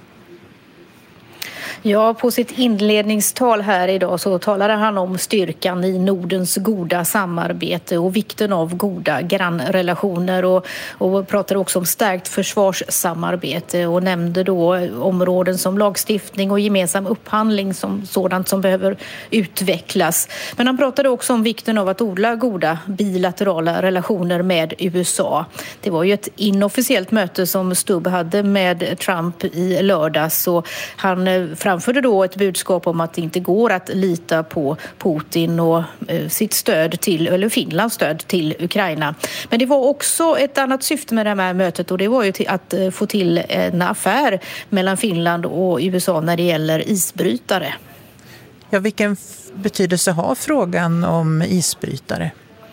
Ja, på sitt inledningstal här idag så talade han om styrkan i Nordens goda samarbete och vikten av goda grannrelationer och, och pratade också om stärkt försvarssamarbete och nämnde då områden som lagstiftning och gemensam upphandling som sådant som behöver utvecklas. Men han pratade också om vikten av att odla goda bilaterala relationer med U S A. Det var ju ett inofficiellt möte som Stubb hade med Trump i lördags och han framförde då ett budskap om att det inte går att lita på Putin och eh, sitt stöd till, eller Finlands stöd till Ukraina. Men det var också ett annat syfte med det här mötet och det var ju till att eh, få till en affär mellan Finland och U S A när det gäller isbrytare. Ja, vilken betydelse har frågan om isbrytare?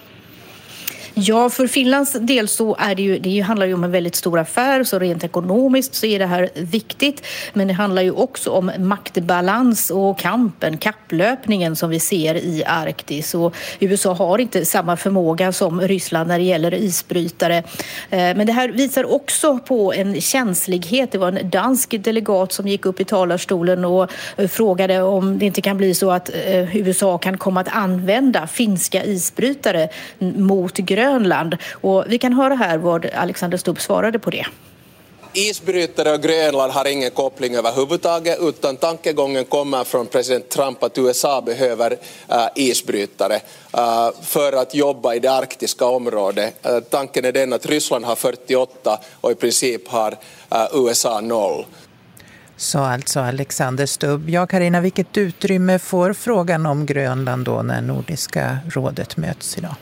Ja, för Finlands del så är det ju, det handlar ju om en väldigt stor affär, så rent ekonomiskt så är det här viktigt. Men det handlar ju också om maktbalans och kampen, kapplöpningen som vi ser i Arktis. Och U S A har inte samma förmåga som Ryssland när det gäller isbrytare. Men det här visar också på en känslighet. Det var en dansk delegat som gick upp i talarstolen och frågade om det inte kan bli så att U S A kan komma att använda finska isbrytare mot Grönland. Och vi kan höra här vad Alexander Stubb svarade på det. Isbrytare och Grönland har ingen koppling överhuvudtaget utan tankegången kommer från president Trump att U S A behöver uh, isbrytare uh, för att jobba i det arktiska området. Uh, tanken är den att Ryssland har fyrtioåtta och i princip har uh, U S A noll. Så alltså Alexander Stubb. Ja, Carina, vilket utrymme får frågan om Grönland då när Nordiska rådet möts idag?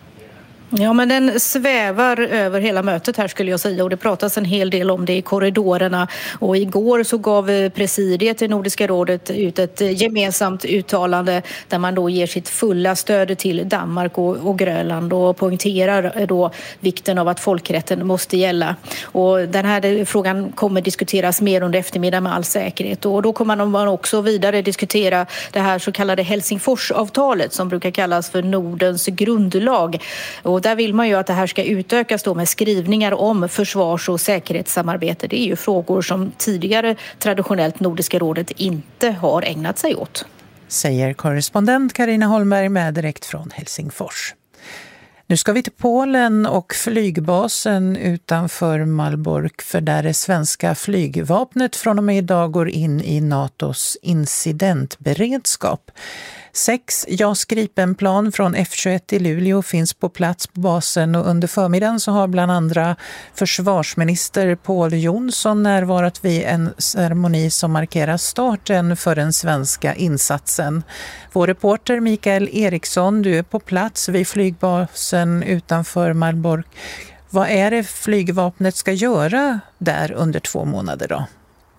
Ja, men den svävar över hela mötet här skulle jag säga och det pratas en hel del om det i korridorerna och igår så gav presidiet i Nordiska rådet ut ett gemensamt uttalande där man då ger sitt fulla stöd till Danmark och, och Grönland och poängterar då vikten av att folkrätten måste gälla. Och den här frågan kommer diskuteras mer under eftermiddag med all säkerhet och då kommer man också vidare diskutera det här så kallade Helsingforsavtalet som brukar kallas för Nordens grundlag. Och där vill man ju att det här ska utökas då med skrivningar om försvars- och säkerhetssamarbete. Det är ju frågor som tidigare traditionellt Nordiska rådet inte har ägnat sig åt. Säger korrespondent Carina Holmberg med direkt från Helsingfors. Nu ska vi till Polen och flygbasen utanför Malbork för där det svenska flygvapnet från och med idag går in i NATOs incidentberedskap. Sex JAS Gripenplan från F tjugoett i Luleå finns på plats på basen och under förmiddagen så har bland andra försvarsminister Pål Jonsson närvarat vid en ceremoni som markerar starten för den svenska insatsen. Vår reporter Mikael Eriksson, du är på plats vid flygbasen utanför Malbork. Vad är det flygvapnet ska göra där under två månader då?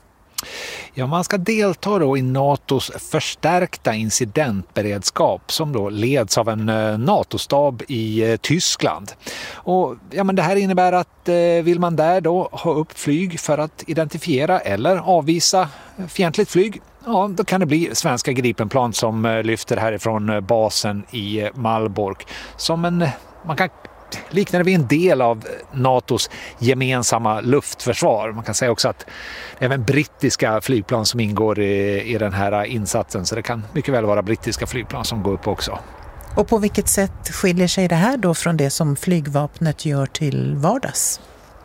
Ja, man ska delta då i NATOs förstärkta incidentberedskap som då leds av en NATO-stab i Tyskland. Och ja, men det här innebär att eh, vill man där då ha upp flyg för att identifiera eller avvisa fientligt flyg, ja, då kan det bli svenska Gripenplan som lyfter härifrån basen i Malbork som en, man kan liknar det vid en del av NATOs gemensamma luftförsvar. Man kan säga också att även brittiska flygplan som ingår i, i den här insatsen, så det kan mycket väl vara brittiska flygplan som går upp också. Och på vilket sätt skiljer sig det här då från det som flygvapnet gör till vardags?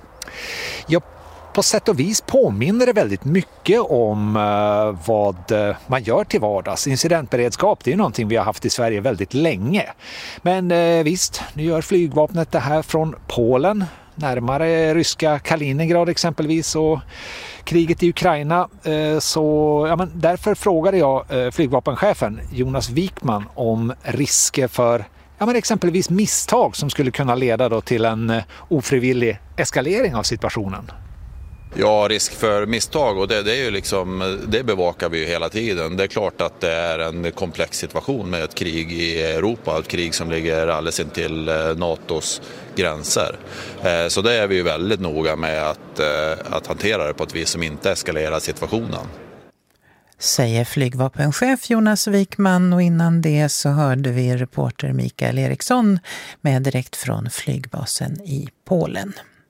Ja, på sätt och vis påminner det väldigt mycket om uh, vad uh, man gör till vardags. Incidentberedskap, det är någonting vi har haft i Sverige väldigt länge. Men uh, visst, nu gör flygvapnet det här från Polen. närmare ryska Kaliningrad exempelvis och kriget i Ukraina. Så ja, men därför frågade jag flygvapenchefen Jonas Wikman om risker för ja, men exempelvis misstag som skulle kunna leda då till en ofrivillig eskalering av situationen. Ja, risk för misstag och det, det, är ju liksom, det bevakar vi ju hela tiden. Det är klart att det är en komplex situation med ett krig i Europa, ett krig som ligger alldeles intill NATOs gränser. Så det är vi ju väldigt noga med att, att hantera det på ett vis som inte eskalerar situationen. Säger flygvapenchef Jonas Wikman, och innan det så hörde vi reporter Mikael Eriksson med direkt från flygbasen i Polen.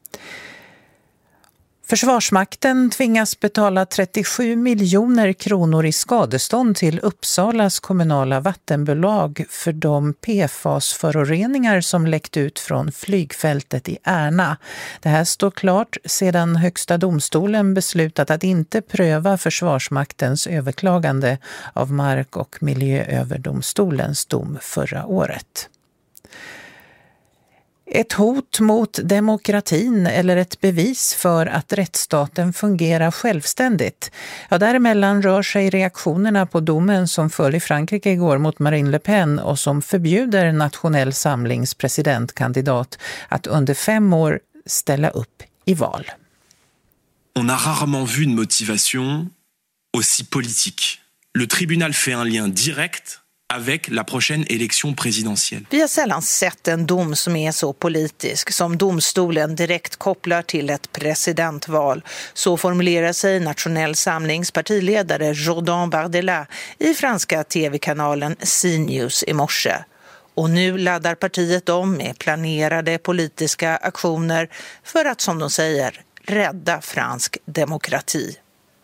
Försvarsmakten tvingas betala trettiosju miljoner kronor i skadestånd till Uppsalas kommunala vattenbolag för de P F A S-föroreningar som läckt ut från flygfältet i Ärna. Det här står klart sedan Högsta domstolen beslutat att inte pröva Försvarsmaktens överklagande av Mark- och miljööverdomstolens dom förra året. Ett hot mot demokratin eller ett bevis för att rättsstaten fungerar självständigt. Ja, däremellan rör sig reaktionerna på domen som föll i Frankrike igår mot Marine Le Pen och som förbjuder Nationell Samlings presidentkandidat att under fem år ställa upp i val. On a rarement vu une motivation aussi politique. Le tribunal fait un lien direct avec la prochaine élection présidentielle. Vi har sällan sett en dom som är så politisk som domstolen direkt kopplar till ett presidentval. Så formulerar sig Nationell Samlings partiledare Jordan Bardella i franska tv-kanalen C-News i morse. Och nu laddar partiet om med planerade politiska aktioner för att, som de säger, rädda fransk demokrati.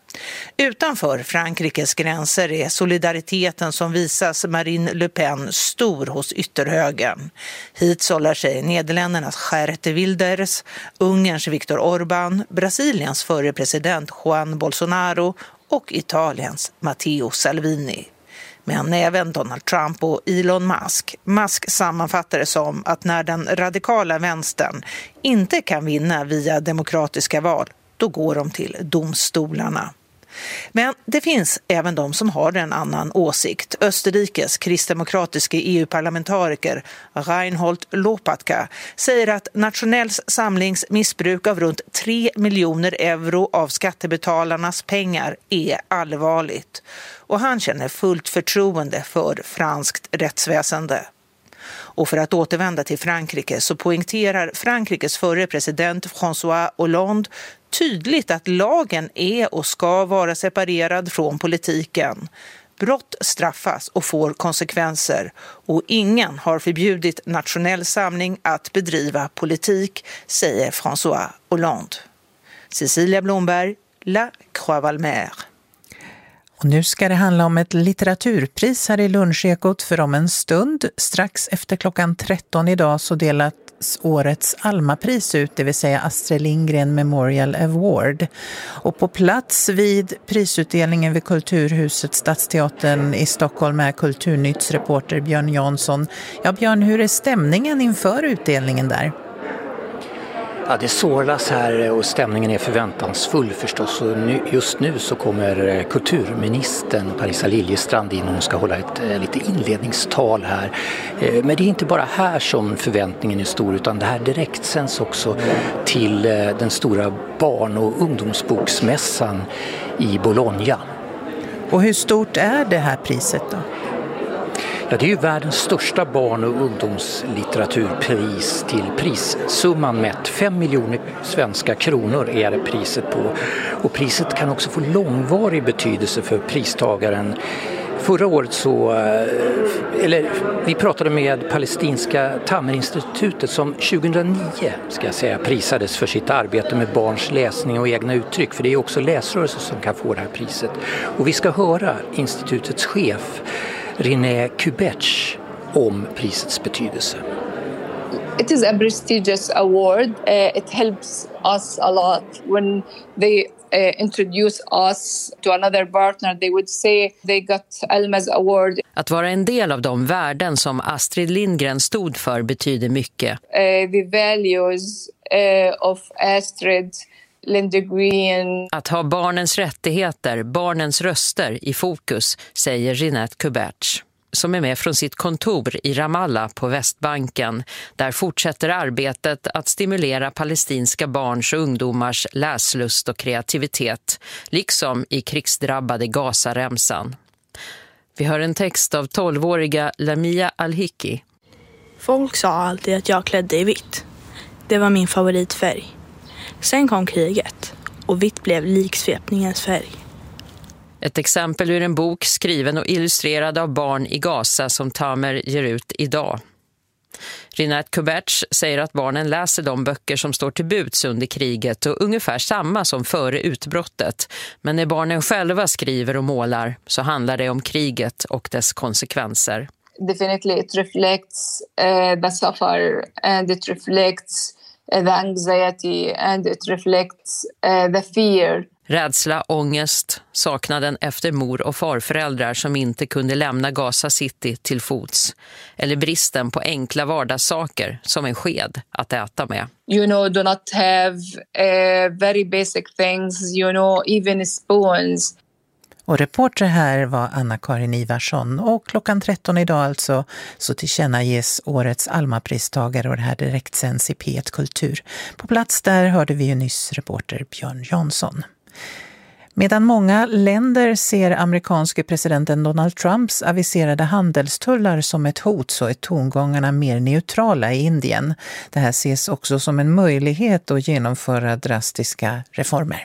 Utanför Frankrikes gränser är solidariteten som visas Marine Le Pen stor hos ytterhögern. Hit sållar sig Nederländernas Geert Wilders, Ungerns Viktor Orbán, Brasiliens förre president Juan Bolsonaro och Italiens Matteo Salvini. Men även Donald Trump och Elon Musk. Musk sammanfattar det som att när den radikala vänstern inte kan vinna via demokratiska val, då går de till domstolarna. Men det finns även de som har en annan åsikt. Österrikes kristdemokratiska E U-parlamentariker Reinhold Lopatka säger att Nationell Samlings missbruk av runt tre miljoner euro av skattebetalarnas pengar är allvarligt. Och han känner fullt förtroende för franskt rättsväsende. Och för att återvända till Frankrike så poängterar Frankrikes förre president François Hollande tydligt att lagen är och ska vara separerad från politiken. Brott straffas och får konsekvenser och ingen har förbjudit Nationell Samling att bedriva politik, säger François Hollande. Cecilia Blomberg, La Croix-Valmer. Och nu ska det handla om ett litteraturpris här i Lunchekot, för om en stund, strax efter klockan tretton idag, så delas årets Alma-pris ut, det vill säga Astrid Lindgren Memorial Award. Och på plats vid prisutdelningen vid Kulturhuset Stadsteatern i Stockholm är Kulturnytts reporter Björn Jansson. Ja, Björn, hur är stämningen inför utdelningen där? Ja, det såras här och stämningen är förväntansfull förstås. Och nu, just nu så kommer kulturministern Parisa Liljestrand in och hon ska hålla ett eh, lite inledningstal här. Eh, men det är inte bara här som förväntningen är stor, utan det här direkt sänds också till eh, den stora barn- och ungdomsboksmässan i Bologna. Och hur stort är det här priset då? Ja, det är ju världens största barn- och ungdomslitteraturpris till prissumman mätt. Fem miljoner svenska kronor är det priset på. Och priset kan också få långvarig betydelse för pristagaren. Förra året så, eller vi pratade med palestinska Tamerinstitutet som tjugohundranio ska jag säga, prisades för sitt arbete med barns läsning och egna uttryck. För det är också läsrörelser som kan få det här priset. Och vi ska höra institutets chef René Kubetsch om prisets betydelse. It is a prestigious award. Uh, it helps us a lot when they uh, introduce us to another partner. They would say they got Alma's award. Att vara en del av de värden som Astrid Lindgren stod för betyder mycket. Uh, the values uh, of Astrid Lindgren. Att ha barnens rättigheter, barnens röster i fokus, säger Rinette Kuberts, som är med från sitt kontor i Ramallah på Västbanken. Där fortsätter arbetet att stimulera palestinska barns och ungdomars läslust och kreativitet, liksom i krigsdrabbade Gazaremsan. Vi hör en text av tolvåriga Lamia Al-Hiki. Folk sa alltid att jag klädde i vitt. Det var min favoritfärg. Sen kom kriget och vitt blev liksvepningens färg. Ett exempel ur en bok skriven och illustrerad av barn i Gaza som Tamer ger ut idag. Rinette Kuberts säger att barnen läser de böcker som står till buds under kriget och ungefär samma som före utbrottet. Men när barnen själva skriver och målar så handlar det om kriget och dess konsekvenser. Definitely it reflects uh, the suffer and it reflects uh, the anxiety and it reflects uh, the fear. Rädsla, ångest, saknaden efter mor- och farföräldrar som inte kunde lämna Gaza City till fots. Eller bristen på enkla vardagssaker som en sked att äta med. You know, do not have uh, very basic things, you know, even spoons. Och reporter här var Anna-Karin Ivarsson, och klockan tretton idag alltså så tillkännages årets Alma-pristagare, och det här direktsänds i P ett Kultur. På plats där hörde vi ju nyss reporter Björn Jansson. Medan många länder ser amerikanske presidenten Donald Trumps aviserade handelstullar som ett hot, så är tongångarna mer neutrala i Indien. Det här ses också som en möjlighet att genomföra drastiska reformer.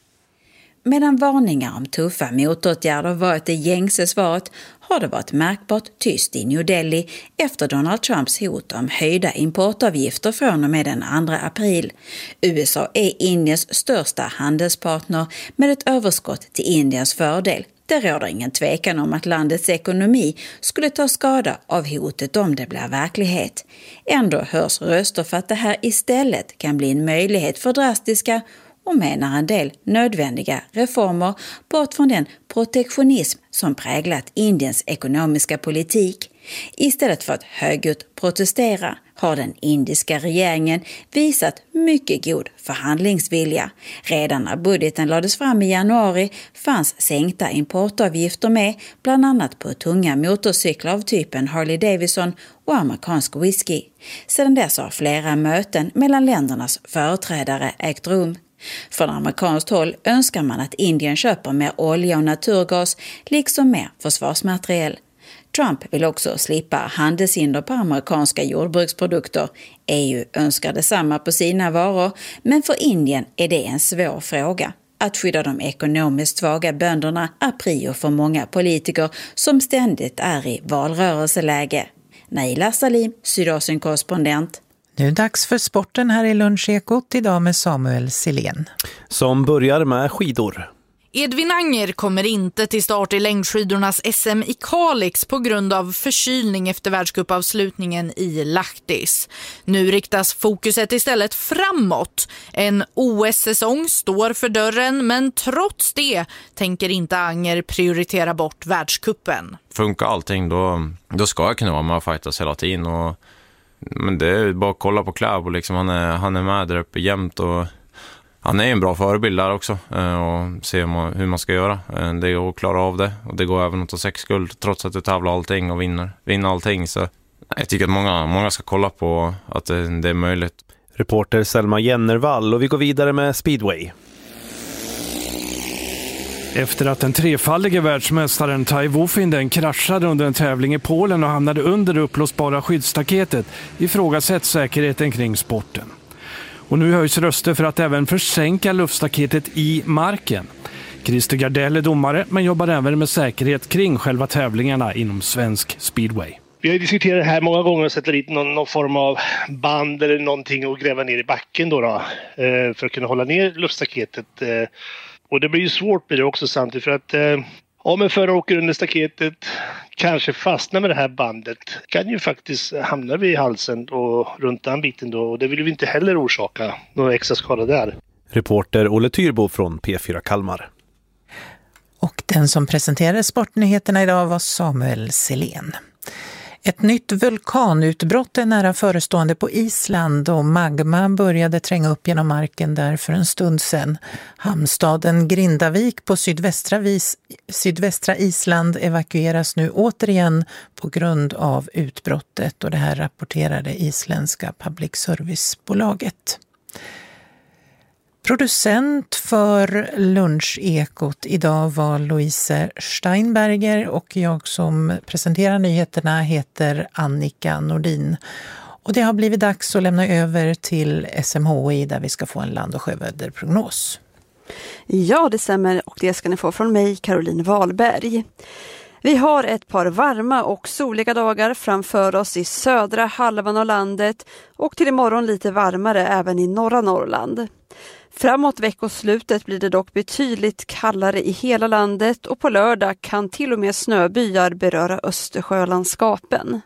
Medan varningar om tuffa motåtgärder varit det gängse svaret har det varit märkbart tyst i New Delhi efter Donald Trumps hot om höjda importavgifter från och med den andra april. U S A är Indiens största handelspartner med ett överskott till Indiens fördel. Det råder ingen tvekan om att landets ekonomi skulle ta skada av hotet om det blir verklighet. Ändå hörs röster för att det här istället kan bli en möjlighet för drastiska och menar en del nödvändiga reformer bort från den protektionism som präglat Indiens ekonomiska politik. Istället för att högljutt protestera har den indiska regeringen visat mycket god förhandlingsvilja. Redan när budgeten lades fram i januari fanns sänkta importavgifter med, bland annat på tunga motorcyklar av typen Harley Davidson och amerikansk whisky. Sedan dess har flera möten mellan ländernas företrädare ägt rum. Från amerikanskt håll önskar man att Indien köper mer olja och naturgas, liksom mer försvarsmateriel. Trump vill också slippa handelshinder på amerikanska jordbruksprodukter. E U önskar detsamma på sina varor, men för Indien är det en svår fråga. Att skydda de ekonomiskt svaga bönderna är prio för många politiker som ständigt är i valrörelseläge. Naila Salim, Sydasien-korrespondent. Nu är dags för sporten här i Lunchekot idag med Samuel Silén. Som börjar med skidor. Edvin Anger kommer inte till start i längdskidornas S M i Kalix på grund av förkylning efter världscupavslutningen i Lahtis. Nu riktas fokuset istället framåt. En O S-säsong står för dörren, men trots det tänker inte Anger prioritera bort världscupen. Funkar allting, då, då ska jag kunna vara med och fightas hela tiden. Och, men det är bara att kolla på Kläbo. Liksom. Han, är, han är med där uppe jämt och han är en bra förebild där också och se hur man ska göra. Det går att klara av det och det går även att ta sex guld trots att du tävlar allting och vinner, vinner allting. Så jag tycker att många, många ska kolla på att det, det är möjligt. Reporter Selma Jennervall, och vi går vidare med speedway. Efter att den trefaldige världsmästaren Tai Woffinden kraschade under en tävling i Polen och hamnade under det upplåsbara skyddsstaketet ifrågasätts säkerheten kring sporten. Och nu höjs röster för att även försänka luftstaketet i marken. Christer Gardell är domare men jobbar även med säkerhet kring själva tävlingarna inom svensk speedway. Vi har diskuterat det här många gånger och sätta dit någon, någon form av band eller någonting och gräva ner i backen då, då för att kunna hålla ner luftstaketet. Och det blir ju svårt med det också samtidigt för att om en förare åker under staketet, kanske fastnar med det här bandet, kan ju faktiskt hamna vid halsen och runt den biten då. Och det vill vi inte heller orsaka några extra skada där. Reporter Olle Tyrbo från P fyra Kalmar. Och den som presenterade sportnyheterna idag var Samuel Silén. Ett nytt vulkanutbrott är nära förestående på Island och magma började tränga upp genom marken där för en stund sedan. Hamnstaden Grindavik på sydvästra, vis, sydvästra Island evakueras nu återigen på grund av utbrottet, och det här rapporterade isländska public service-bolaget. Producent för Lunchekot idag var Louise Steinberger och jag som presenterar nyheterna heter Annika Nordin. Och det har blivit dags att lämna över till S M H I där vi ska få en land- och sjöväderprognos. Ja, det stämmer, och det ska ni få från mig, Caroline Wahlberg. Vi har ett par varma och soliga dagar framför oss i södra halvan av landet och till imorgon lite varmare även i norra Norrland. Framåt veckoslutet blir det dock betydligt kallare i hela landet och på lördag kan till och med snöbyar beröra Östersjölandskapen.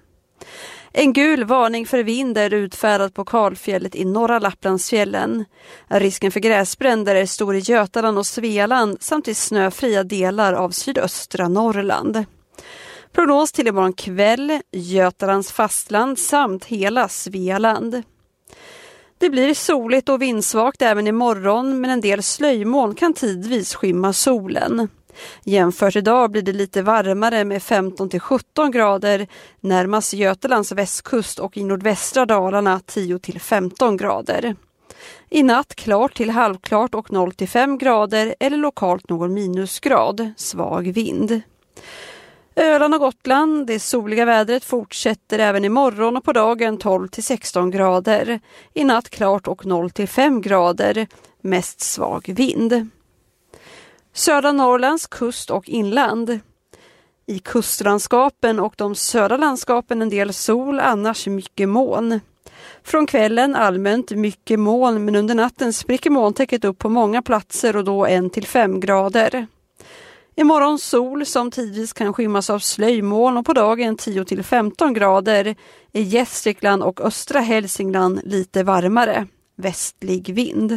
En gul varning för vind är utfärdad på Kalfjället i norra Lapplandsfjällen. Risken för gräsbränder är stor i Götaland och Svealand samt i snöfria delar av sydöstra Norrland. Prognos till imorgon kväll, Götalands fastland samt hela Svealand. Det blir soligt och vindsvagt även imorgon, men en del slöjmoln kan tidvis skymma solen. Jämfört idag blir det lite varmare med femton till sjutton grader, närmast Götalands västkust och i nordvästra Dalarna tio till femton grader. I natt klart till halvklart och noll till fem grader eller lokalt någon minusgrad, svag vind. Öland och Gotland, det soliga vädret fortsätter även imorgon och på dagen tolv till sexton grader. I natt klart och noll till fem grader, mest svag vind. Södra Norrlands kust och inland. I kustlandskapen och de södra landskapen en del sol, annars mycket moln. Från kvällen allmänt mycket moln, men under natten spricker molntäcket upp på många platser och då en till fem grader. Imorgon sol som tidvis kan skymmas av slöjmoln och på dagen tio till femton grader. I Gästrikland och östra Hälsingland lite varmare, västlig vind.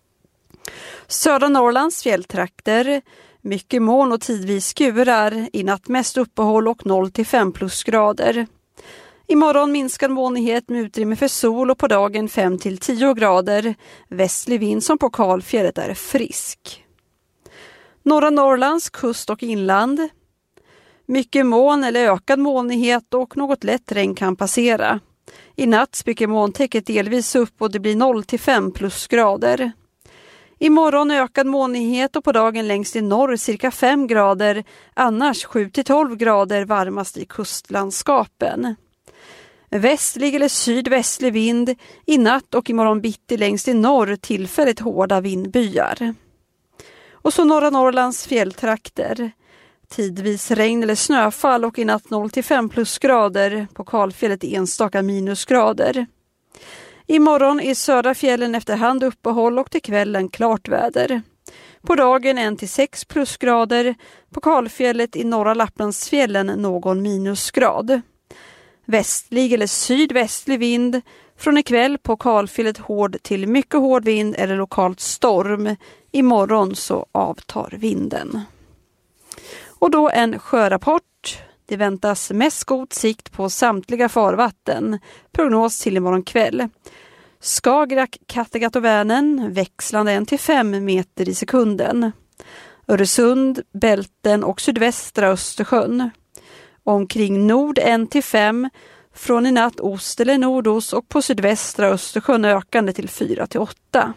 Södra Norrlands fjälltrakter, mycket moln och tidvis skurar, i natt mest uppehåll och noll till fem plusgrader. Imorgon minskad molnighet med utrymme för sol och på dagen fem till tio grader, västlig vind som på Kalfjället är frisk. Norra Norrlands kust och inland. Mycket moln eller ökad molnighet och något lätt regn kan passera. I natt spricker molntäcket delvis upp och det blir noll till fem plusgrader. Imorgon ökad molnighet och på dagen längst i norr cirka fem grader, annars sju till tolv grader varmast i kustlandskapen. Västlig eller sydvästlig vind, i natt och imorgon bitti längst i norr tillfälligt hårda vindbyar. Och så norra Norrlands fjälltrakter. Tidvis regn eller snöfall och i natt noll till fem plusgrader, på Kalfjället enstaka minusgrader. Imorgon i södra fjällen efterhand uppehåll och till kvällen klart väder. På dagen en till sex plusgrader, på Kalfjället i norra Lapplandsfjällen någon minusgrad. Västlig eller sydvästlig vind, från ikväll på Kalfjället hård till mycket hård vind eller lokalt storm. Imorgon så avtar vinden. Och då en sjörapport. Det väntas mest god sikt på samtliga farvatten. Prognos till imorgon kväll. Skagerrak, Kattegatt och Vänern växlande en till fem meter i sekunden. Öresund, Bälten och sydvästra Östersjön. Omkring nord en till fem, från i natt ost eller nordost och på sydvästra Östersjön ökande till fyra till åtta.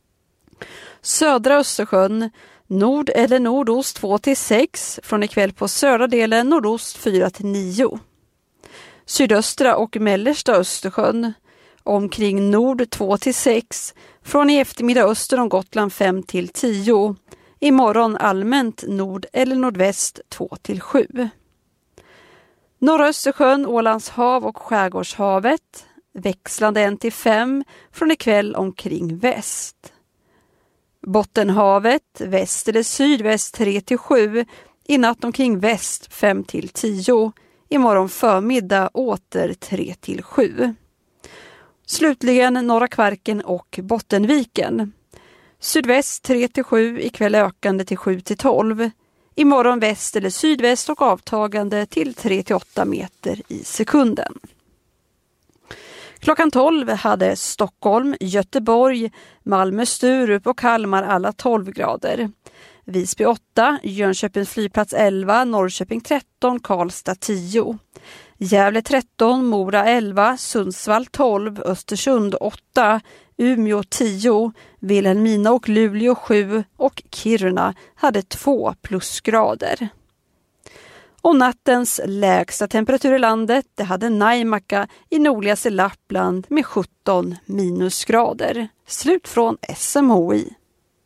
Södra Östersjön, nord eller nordost två till sex, från ikväll på södra delen nordost fyra till nio. Sydöstra och mellersta Östersjön, omkring nord två till sex, från i eftermiddag öster om Gotland fem till tio. Imorgon allmänt nord eller nordväst två till sju. Norra Östersjön, Ålands hav och Skärgårdshavet, växlande en till fem, från ikväll omkring väst. Bottenhavet, väst eller sydväst tre till sju, i natt omkring väst fem till tio, imorgon förmiddag åter tre till sju. Slutligen Norra Kvarken och Bottenviken. Sydväst tre till sju, ikväll ökande till sju till tolv. Imorgon väst eller sydväst och avtagande till tre till åtta meter i sekunden. Klockan tolv hade Stockholm, Göteborg, Malmö, Sturup och Kalmar alla tolv grader. Visby åtta, Jönköpings flygplats elva, Norrköping tretton, Karlstad tio. Gävle tretton, Mora elva, Sundsvall tolv, Östersund åtta, Umeå tio, Vilhelmina och Luleå sju och Kiruna hade två plusgrader. Och nattens lägsta temperatur i landet det hade Naimakka i nordligaste Lappland med sjutton minusgrader. Slut från S M H I.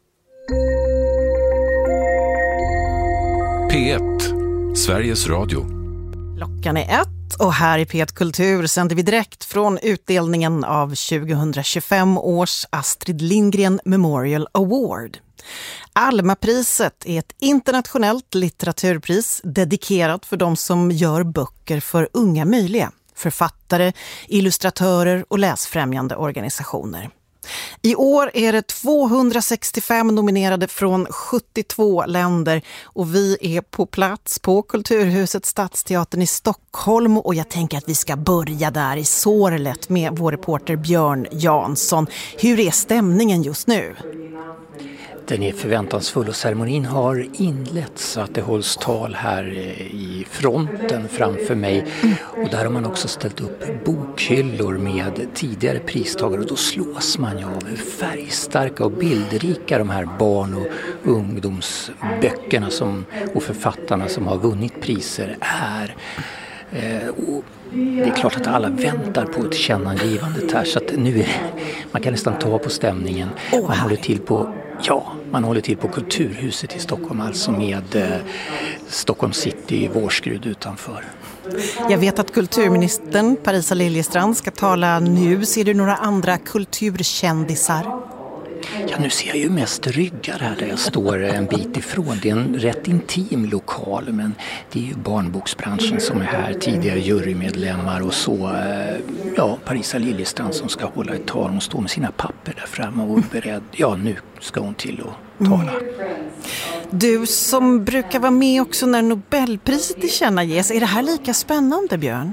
P ett, Sveriges Radio. Klockan är ett och här i P ett Kultur sänder vi direkt från utdelningen av tjugohundratjugofem års Astrid Lindgren Memorial Award. Almapriset är ett internationellt litteraturpris dedikerat för de som gör böcker för unga möjliga, författare, illustratörer och läsfrämjande organisationer. I år är det tvåhundrasextiofem nominerade från sjuttiotvå länder och vi är på plats på Kulturhuset Stadsteatern i Stockholm och jag tänker att vi ska börja där i Sorlet med vår reporter Björn Jansson. Hur är stämningen just nu? Den är förväntansfull och ceremonin har inletts så att det hålls tal här i fronten framför mig. Och där har man också ställt upp bokhyllor med tidigare pristagare och då slås man ju av hur färgstarka och bildrika de här barn- och ungdomsböckerna som, och författarna som har vunnit priser är. Eh, och det är klart att alla väntar på ett tillkännagivandet här så att nu är, man kan nästan ta på stämningen. Man håller till på Ja, man håller till på Kulturhuset i Stockholm, alltså med eh, Stockholm City i Vårskrud utanför. Jag vet att kulturministern Parisa Liljestrand ska tala nu. Ser du några andra kulturkändisar? Ja, nu ser jag ju mest ryggar här där jag står en bit ifrån. Det är en rätt intim lokal, men det är ju barnboksbranschen som är här, tidigare jurymedlemmar och så. Ja, Parisa Liljestrand som ska hålla ett tal. Hon står med sina papper där framme och är beredd. Ja, nu ska hon till att tala. Mm. Du som brukar vara med också när Nobelpriset tillkännages, är det här lika spännande, Björn?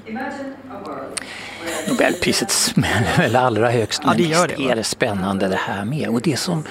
Nobelpriset smäller väl allra högst, ja, det men gör visst det, är det spännande det här med. Och det som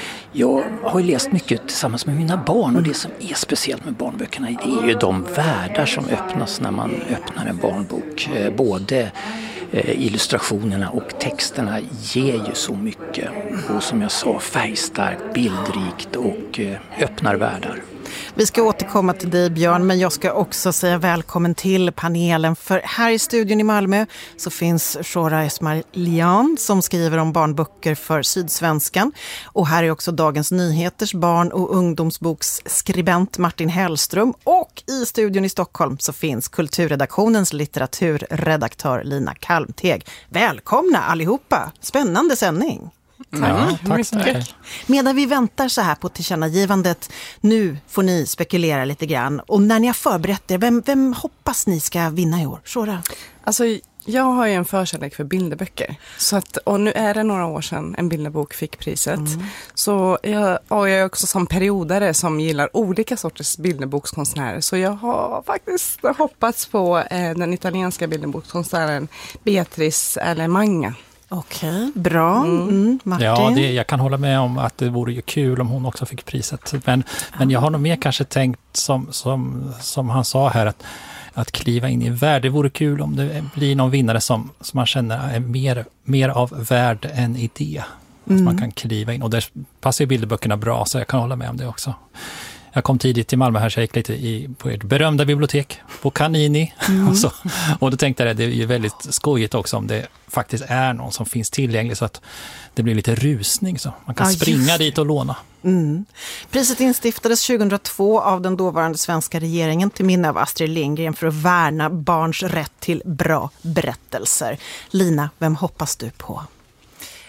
jag har läst mycket tillsammans med mina barn och det som är speciellt med barnböckerna, det är ju de världar som öppnas när man öppnar en barnbok. Både illustrationerna och texterna ger ju så mycket. Och som jag sa, färgstarkt, bildrikt och öppnar världar. Vi ska återkomma till dig, Björn, men jag ska också säga välkommen till panelen. För här i studion i Malmö så finns Shora Esmailian som skriver om barnböcker för Sydsvenskan. Och här är också Dagens Nyheters barn- och ungdomsboksskribent Martin Hellström. Och i studion i Stockholm så finns kulturredaktionens litteraturredaktör Lina Kalmteg. Välkomna allihopa! Spännande sändning! Ja, tack så mycket. Medan vi väntar så här på tillkännagivandet, nu får ni spekulera lite grann. Och när ni har förberett er, vem, vem hoppas ni ska vinna i år? Shora? Alltså, jag har ju en förkärlek för bilderböcker. Så att, och nu är det några år sedan en bilderbok fick priset. Mm. Så jag, och jag är också som periodare som gillar olika sorters bilderbokskonstnärer. Så jag har faktiskt hoppats på eh, den italienska bilderbokskonstnären Beatrice Alemagna. Okej, bra. Mm, Martin? Ja, det, jag kan hålla med om att det vore ju kul om hon också fick priset. Men, men jag har nog mer kanske tänkt som, som, som han sa här att, att kliva in i värld. Det vore kul om det blir någon vinnare som, som man känner är mer, mer av värld än idé. Mm. Att man kan kliva in. Och där passar ju bilderböckerna bra så jag kan hålla med om det också. Jag kom tidigt till Malmö här så jag gick lite i, på ert berömda bibliotek på Canini. Mm. och, så, och då tänkte jag att det är ju väldigt skojigt också om det faktiskt är någon som finns tillgänglig så att det blir lite rusning så man kan ja, springa dit och låna. Mm. Priset instiftades tjugohundratvå av den dåvarande svenska regeringen till minne av Astrid Lindgren för att värna barns rätt till bra berättelser. Lina, vem hoppas du på?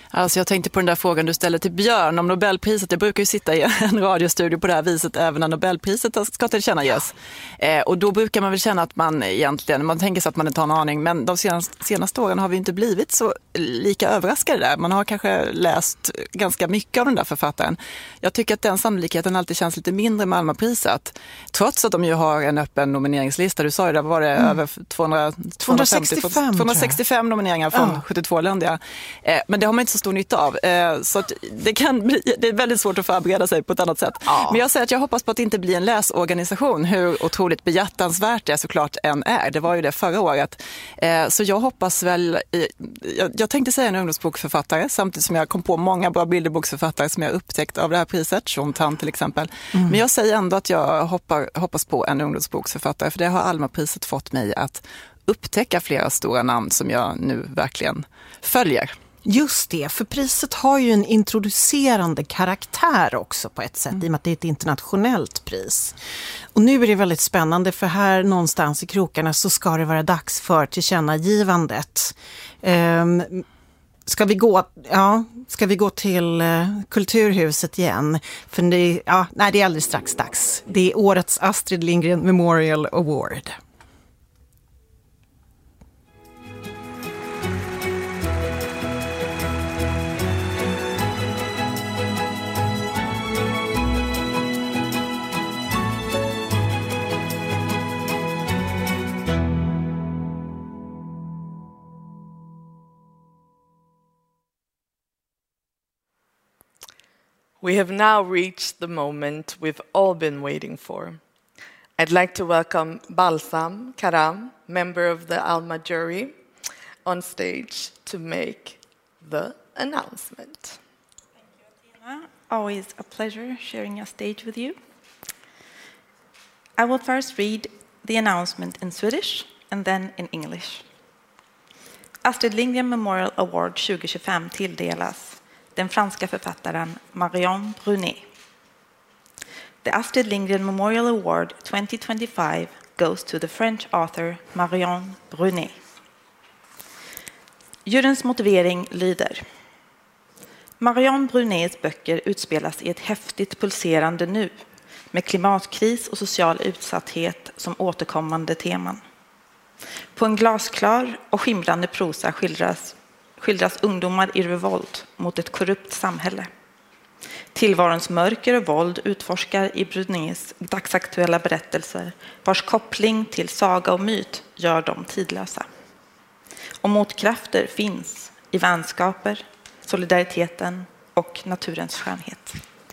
Alltså jag tänkte på den där frågan du ställde till Björn om Nobelpriset. Jag brukar ju sitta i en radiostudio på det här viset även när Nobelpriset ska tillkännages. Eh, och då brukar man väl känna att man egentligen, man tänker sig att man inte har en aning, men de senaste, senaste åren har vi inte blivit så lika överraskade där. Man har kanske läst ganska mycket av den där författaren. Jag tycker att den sannolikheten alltid känns lite mindre med Alma-priset. Trots att de ju har en öppen nomineringslista. Du sa ju det, var det mm. över tvåhundra, tvåhundrasextiofem, tvåhundrasextiofem nomineringar från ja. sjuttiotvå länder. Eh, men det har man inte så stor nytta av. Eh, så att det, kan bli, det är väldigt svårt att förbereda sig på ett annat sätt. Ja. Men jag säger att jag hoppas på att det inte blir en läsorganisation, hur otroligt behjärtansvärt det såklart än är. Det var ju det förra året. Eh, så jag hoppas väl, jag, jag tänkte säga en ungdomsbokförfattare, samtidigt som jag kom på många bra bilderbokförfattare som jag upptäckt av det här priset, Sean Tan till exempel. Mm. Men jag säger ändå att jag hoppar, hoppas på en ungdomsboksförfattare, för det har Alma-priset fått mig att upptäcka flera stora namn som jag nu verkligen följer. Just det, för priset har ju en introducerande karaktär också på ett sätt, mm. i och med att det är ett internationellt pris. Och nu är det väldigt spännande, för här någonstans i krokarna så ska det vara dags för tillkännagivandet. Um, ska vi gå, ja, ska vi gå till uh, Kulturhuset igen? För det, ja, nej, det är alldeles strax dags. Det är årets Astrid Lindgren Memorial Award. We have now reached the moment we've all been waiting for. I'd like to welcome Balsam Karam, member of the Alma jury, on stage to make the announcement. Thank you, Athena. Always a pleasure sharing a stage with you. I will first read the announcement in Swedish and then in English. Astrid Lindgren Memorial Award tjugo tjugofem tilldelas den franska författaren Marion Brunet. The Astrid Lindgren Memorial Award twenty twenty-five goes to the French author Marion Brunet. Juryns motivering lyder: Marion Brunets böcker utspelas i ett häftigt pulserande nu, med klimatkris och social utsatthet som återkommande teman. På en glasklar och skimrande prosa skildras skildras ungdomar i revolt mot ett korrupt samhälle. Tillvarons mörker och våld utforskar i Brunets dagsaktuella berättelser, vars koppling till saga och myt gör dem tidlösa. Och motkrafter finns i vänskaper, solidariteten och naturens skönhet.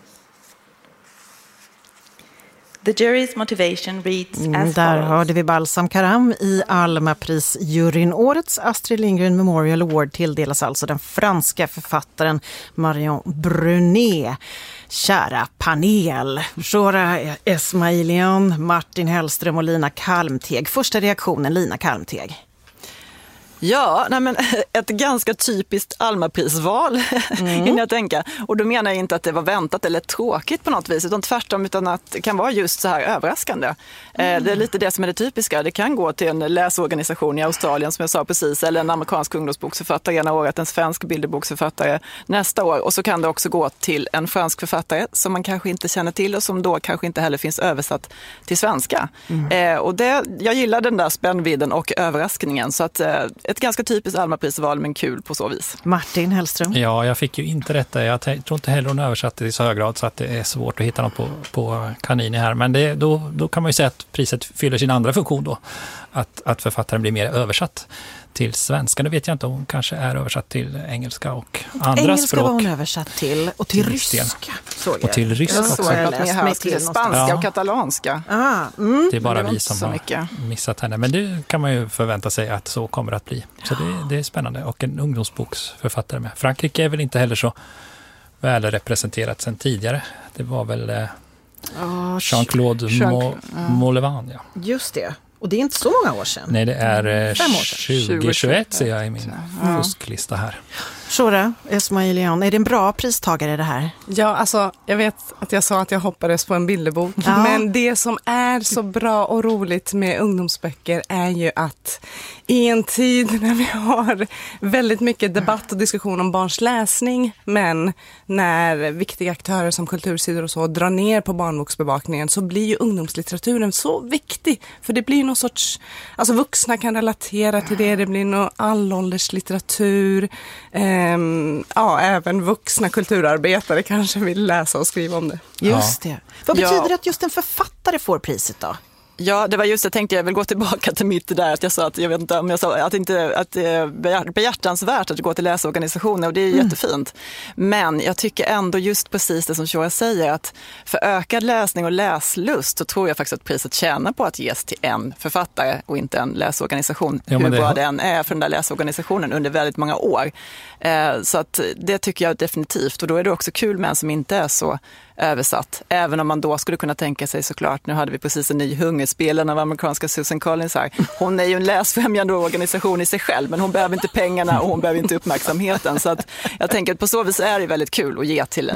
The jury's motivation reads as follows. Där hörde vi Balsam Karam i Alma-prisjuryn. Årets Astrid Lindgren Memorial Award tilldelas alltså den franska författaren Marion Brunet. Kära panel, Shora Esmailian, Martin Hellström och Lina Kalmteg. Första reaktionen, Lina Kalmteg. Ja, nej men ett ganska typiskt Alma-prisval mm. hinner jag tänka. Och då menar jag inte att det var väntat eller tråkigt på något vis, utan tvärtom, utan att det kan vara just så här överraskande. Mm. Det är lite det som är det typiska. Det kan gå till en läsorganisation i Australien, som jag sa precis, eller en amerikansk ungdomsboksförfattare ena året, en svensk bilderboksförfattare nästa år. Och så kan det också gå till en fransk författare som man kanske inte känner till och som då kanske inte heller finns översatt till svenska. Mm. Eh, och det, jag gillar den där spännvidden och överraskningen, så att eh, ett ganska typiskt Alma-prisval, men kul på så vis. Martin Hellström. Ja, jag fick ju inte detta. Jag tror inte heller hon översatte det i så hög grad, så att det är svårt att hitta något på, på kanini här. Men det, då, då kan man ju säga att priset fyller sin andra funktion då. Att, att författaren blir mer översatt till svenska. Nu vet jag inte om hon kanske är översatt till engelska och andra engelska språk. Engelska var hon översatt till och till, till ryska. Och till ryska också. Så jag läst mig till spanska ja. och katalanska. Ah, mm. Det är bara det vi som har mycket. missat henne. Men det kan man ju förvänta sig att så kommer att bli. Så det, det är spännande. Och en ungdomsboksförfattare med. Frankrike är väl inte heller så väl representerat sedan tidigare. Det var väl eh, oh, Jean-Claude Jean- Mo- ja. Molevan. Ja. Just det. Och det är inte så många år sedan. Nej, det är eh, Fem år sedan. tjugo tjugoett ser jag i min ja. fusklista här. Shora Esmailian, är det en bra pristagare det här? Ja, alltså jag vet att jag sa att jag hoppades på en bilderbok. Ja. Men det som är så bra och roligt med ungdomsböcker är ju att i en tid när vi har väldigt mycket debatt och diskussion om barns läsning, men när viktiga aktörer som kultursidor och så drar ner på barnboksbevakningen, så blir ju ungdomslitteraturen så viktig. För det blir någon sorts, alltså vuxna kan relatera till det, det blir någon allålderslitteratur. Ehm, ja, även vuxna kulturarbetare kanske vill läsa och skriva om det. Just det. Vad betyder Ja. det att just en författare får priset då? Ja, det var just det, jag tänkte jag vill gå tillbaka till mitt där att jag sa att jag vet inte om jag sa att inte att det är behjärtansvärt att gå till läsorganisationer, och det är mm. jättefint. Men jag tycker ändå just precis det som Shora säger, att för ökad läsning och läslust så tror jag faktiskt att priset tjänar på att ges till en författare och inte en läsorganisation. Ja, hur bra det än är för den där läsorganisationen under väldigt många år. Eh, så att det tycker jag definitivt, och då är det också kul med en som inte är så översatt. Även om man då skulle kunna tänka sig såklart, nu hade vi precis en ny Hungerspelen av amerikanska Susan Collins här. Hon är ju en läsfrämjande organisation i sig själv, men hon behöver inte pengarna och hon behöver inte uppmärksamheten. Så att jag tänker att på så vis är det väldigt kul att ge till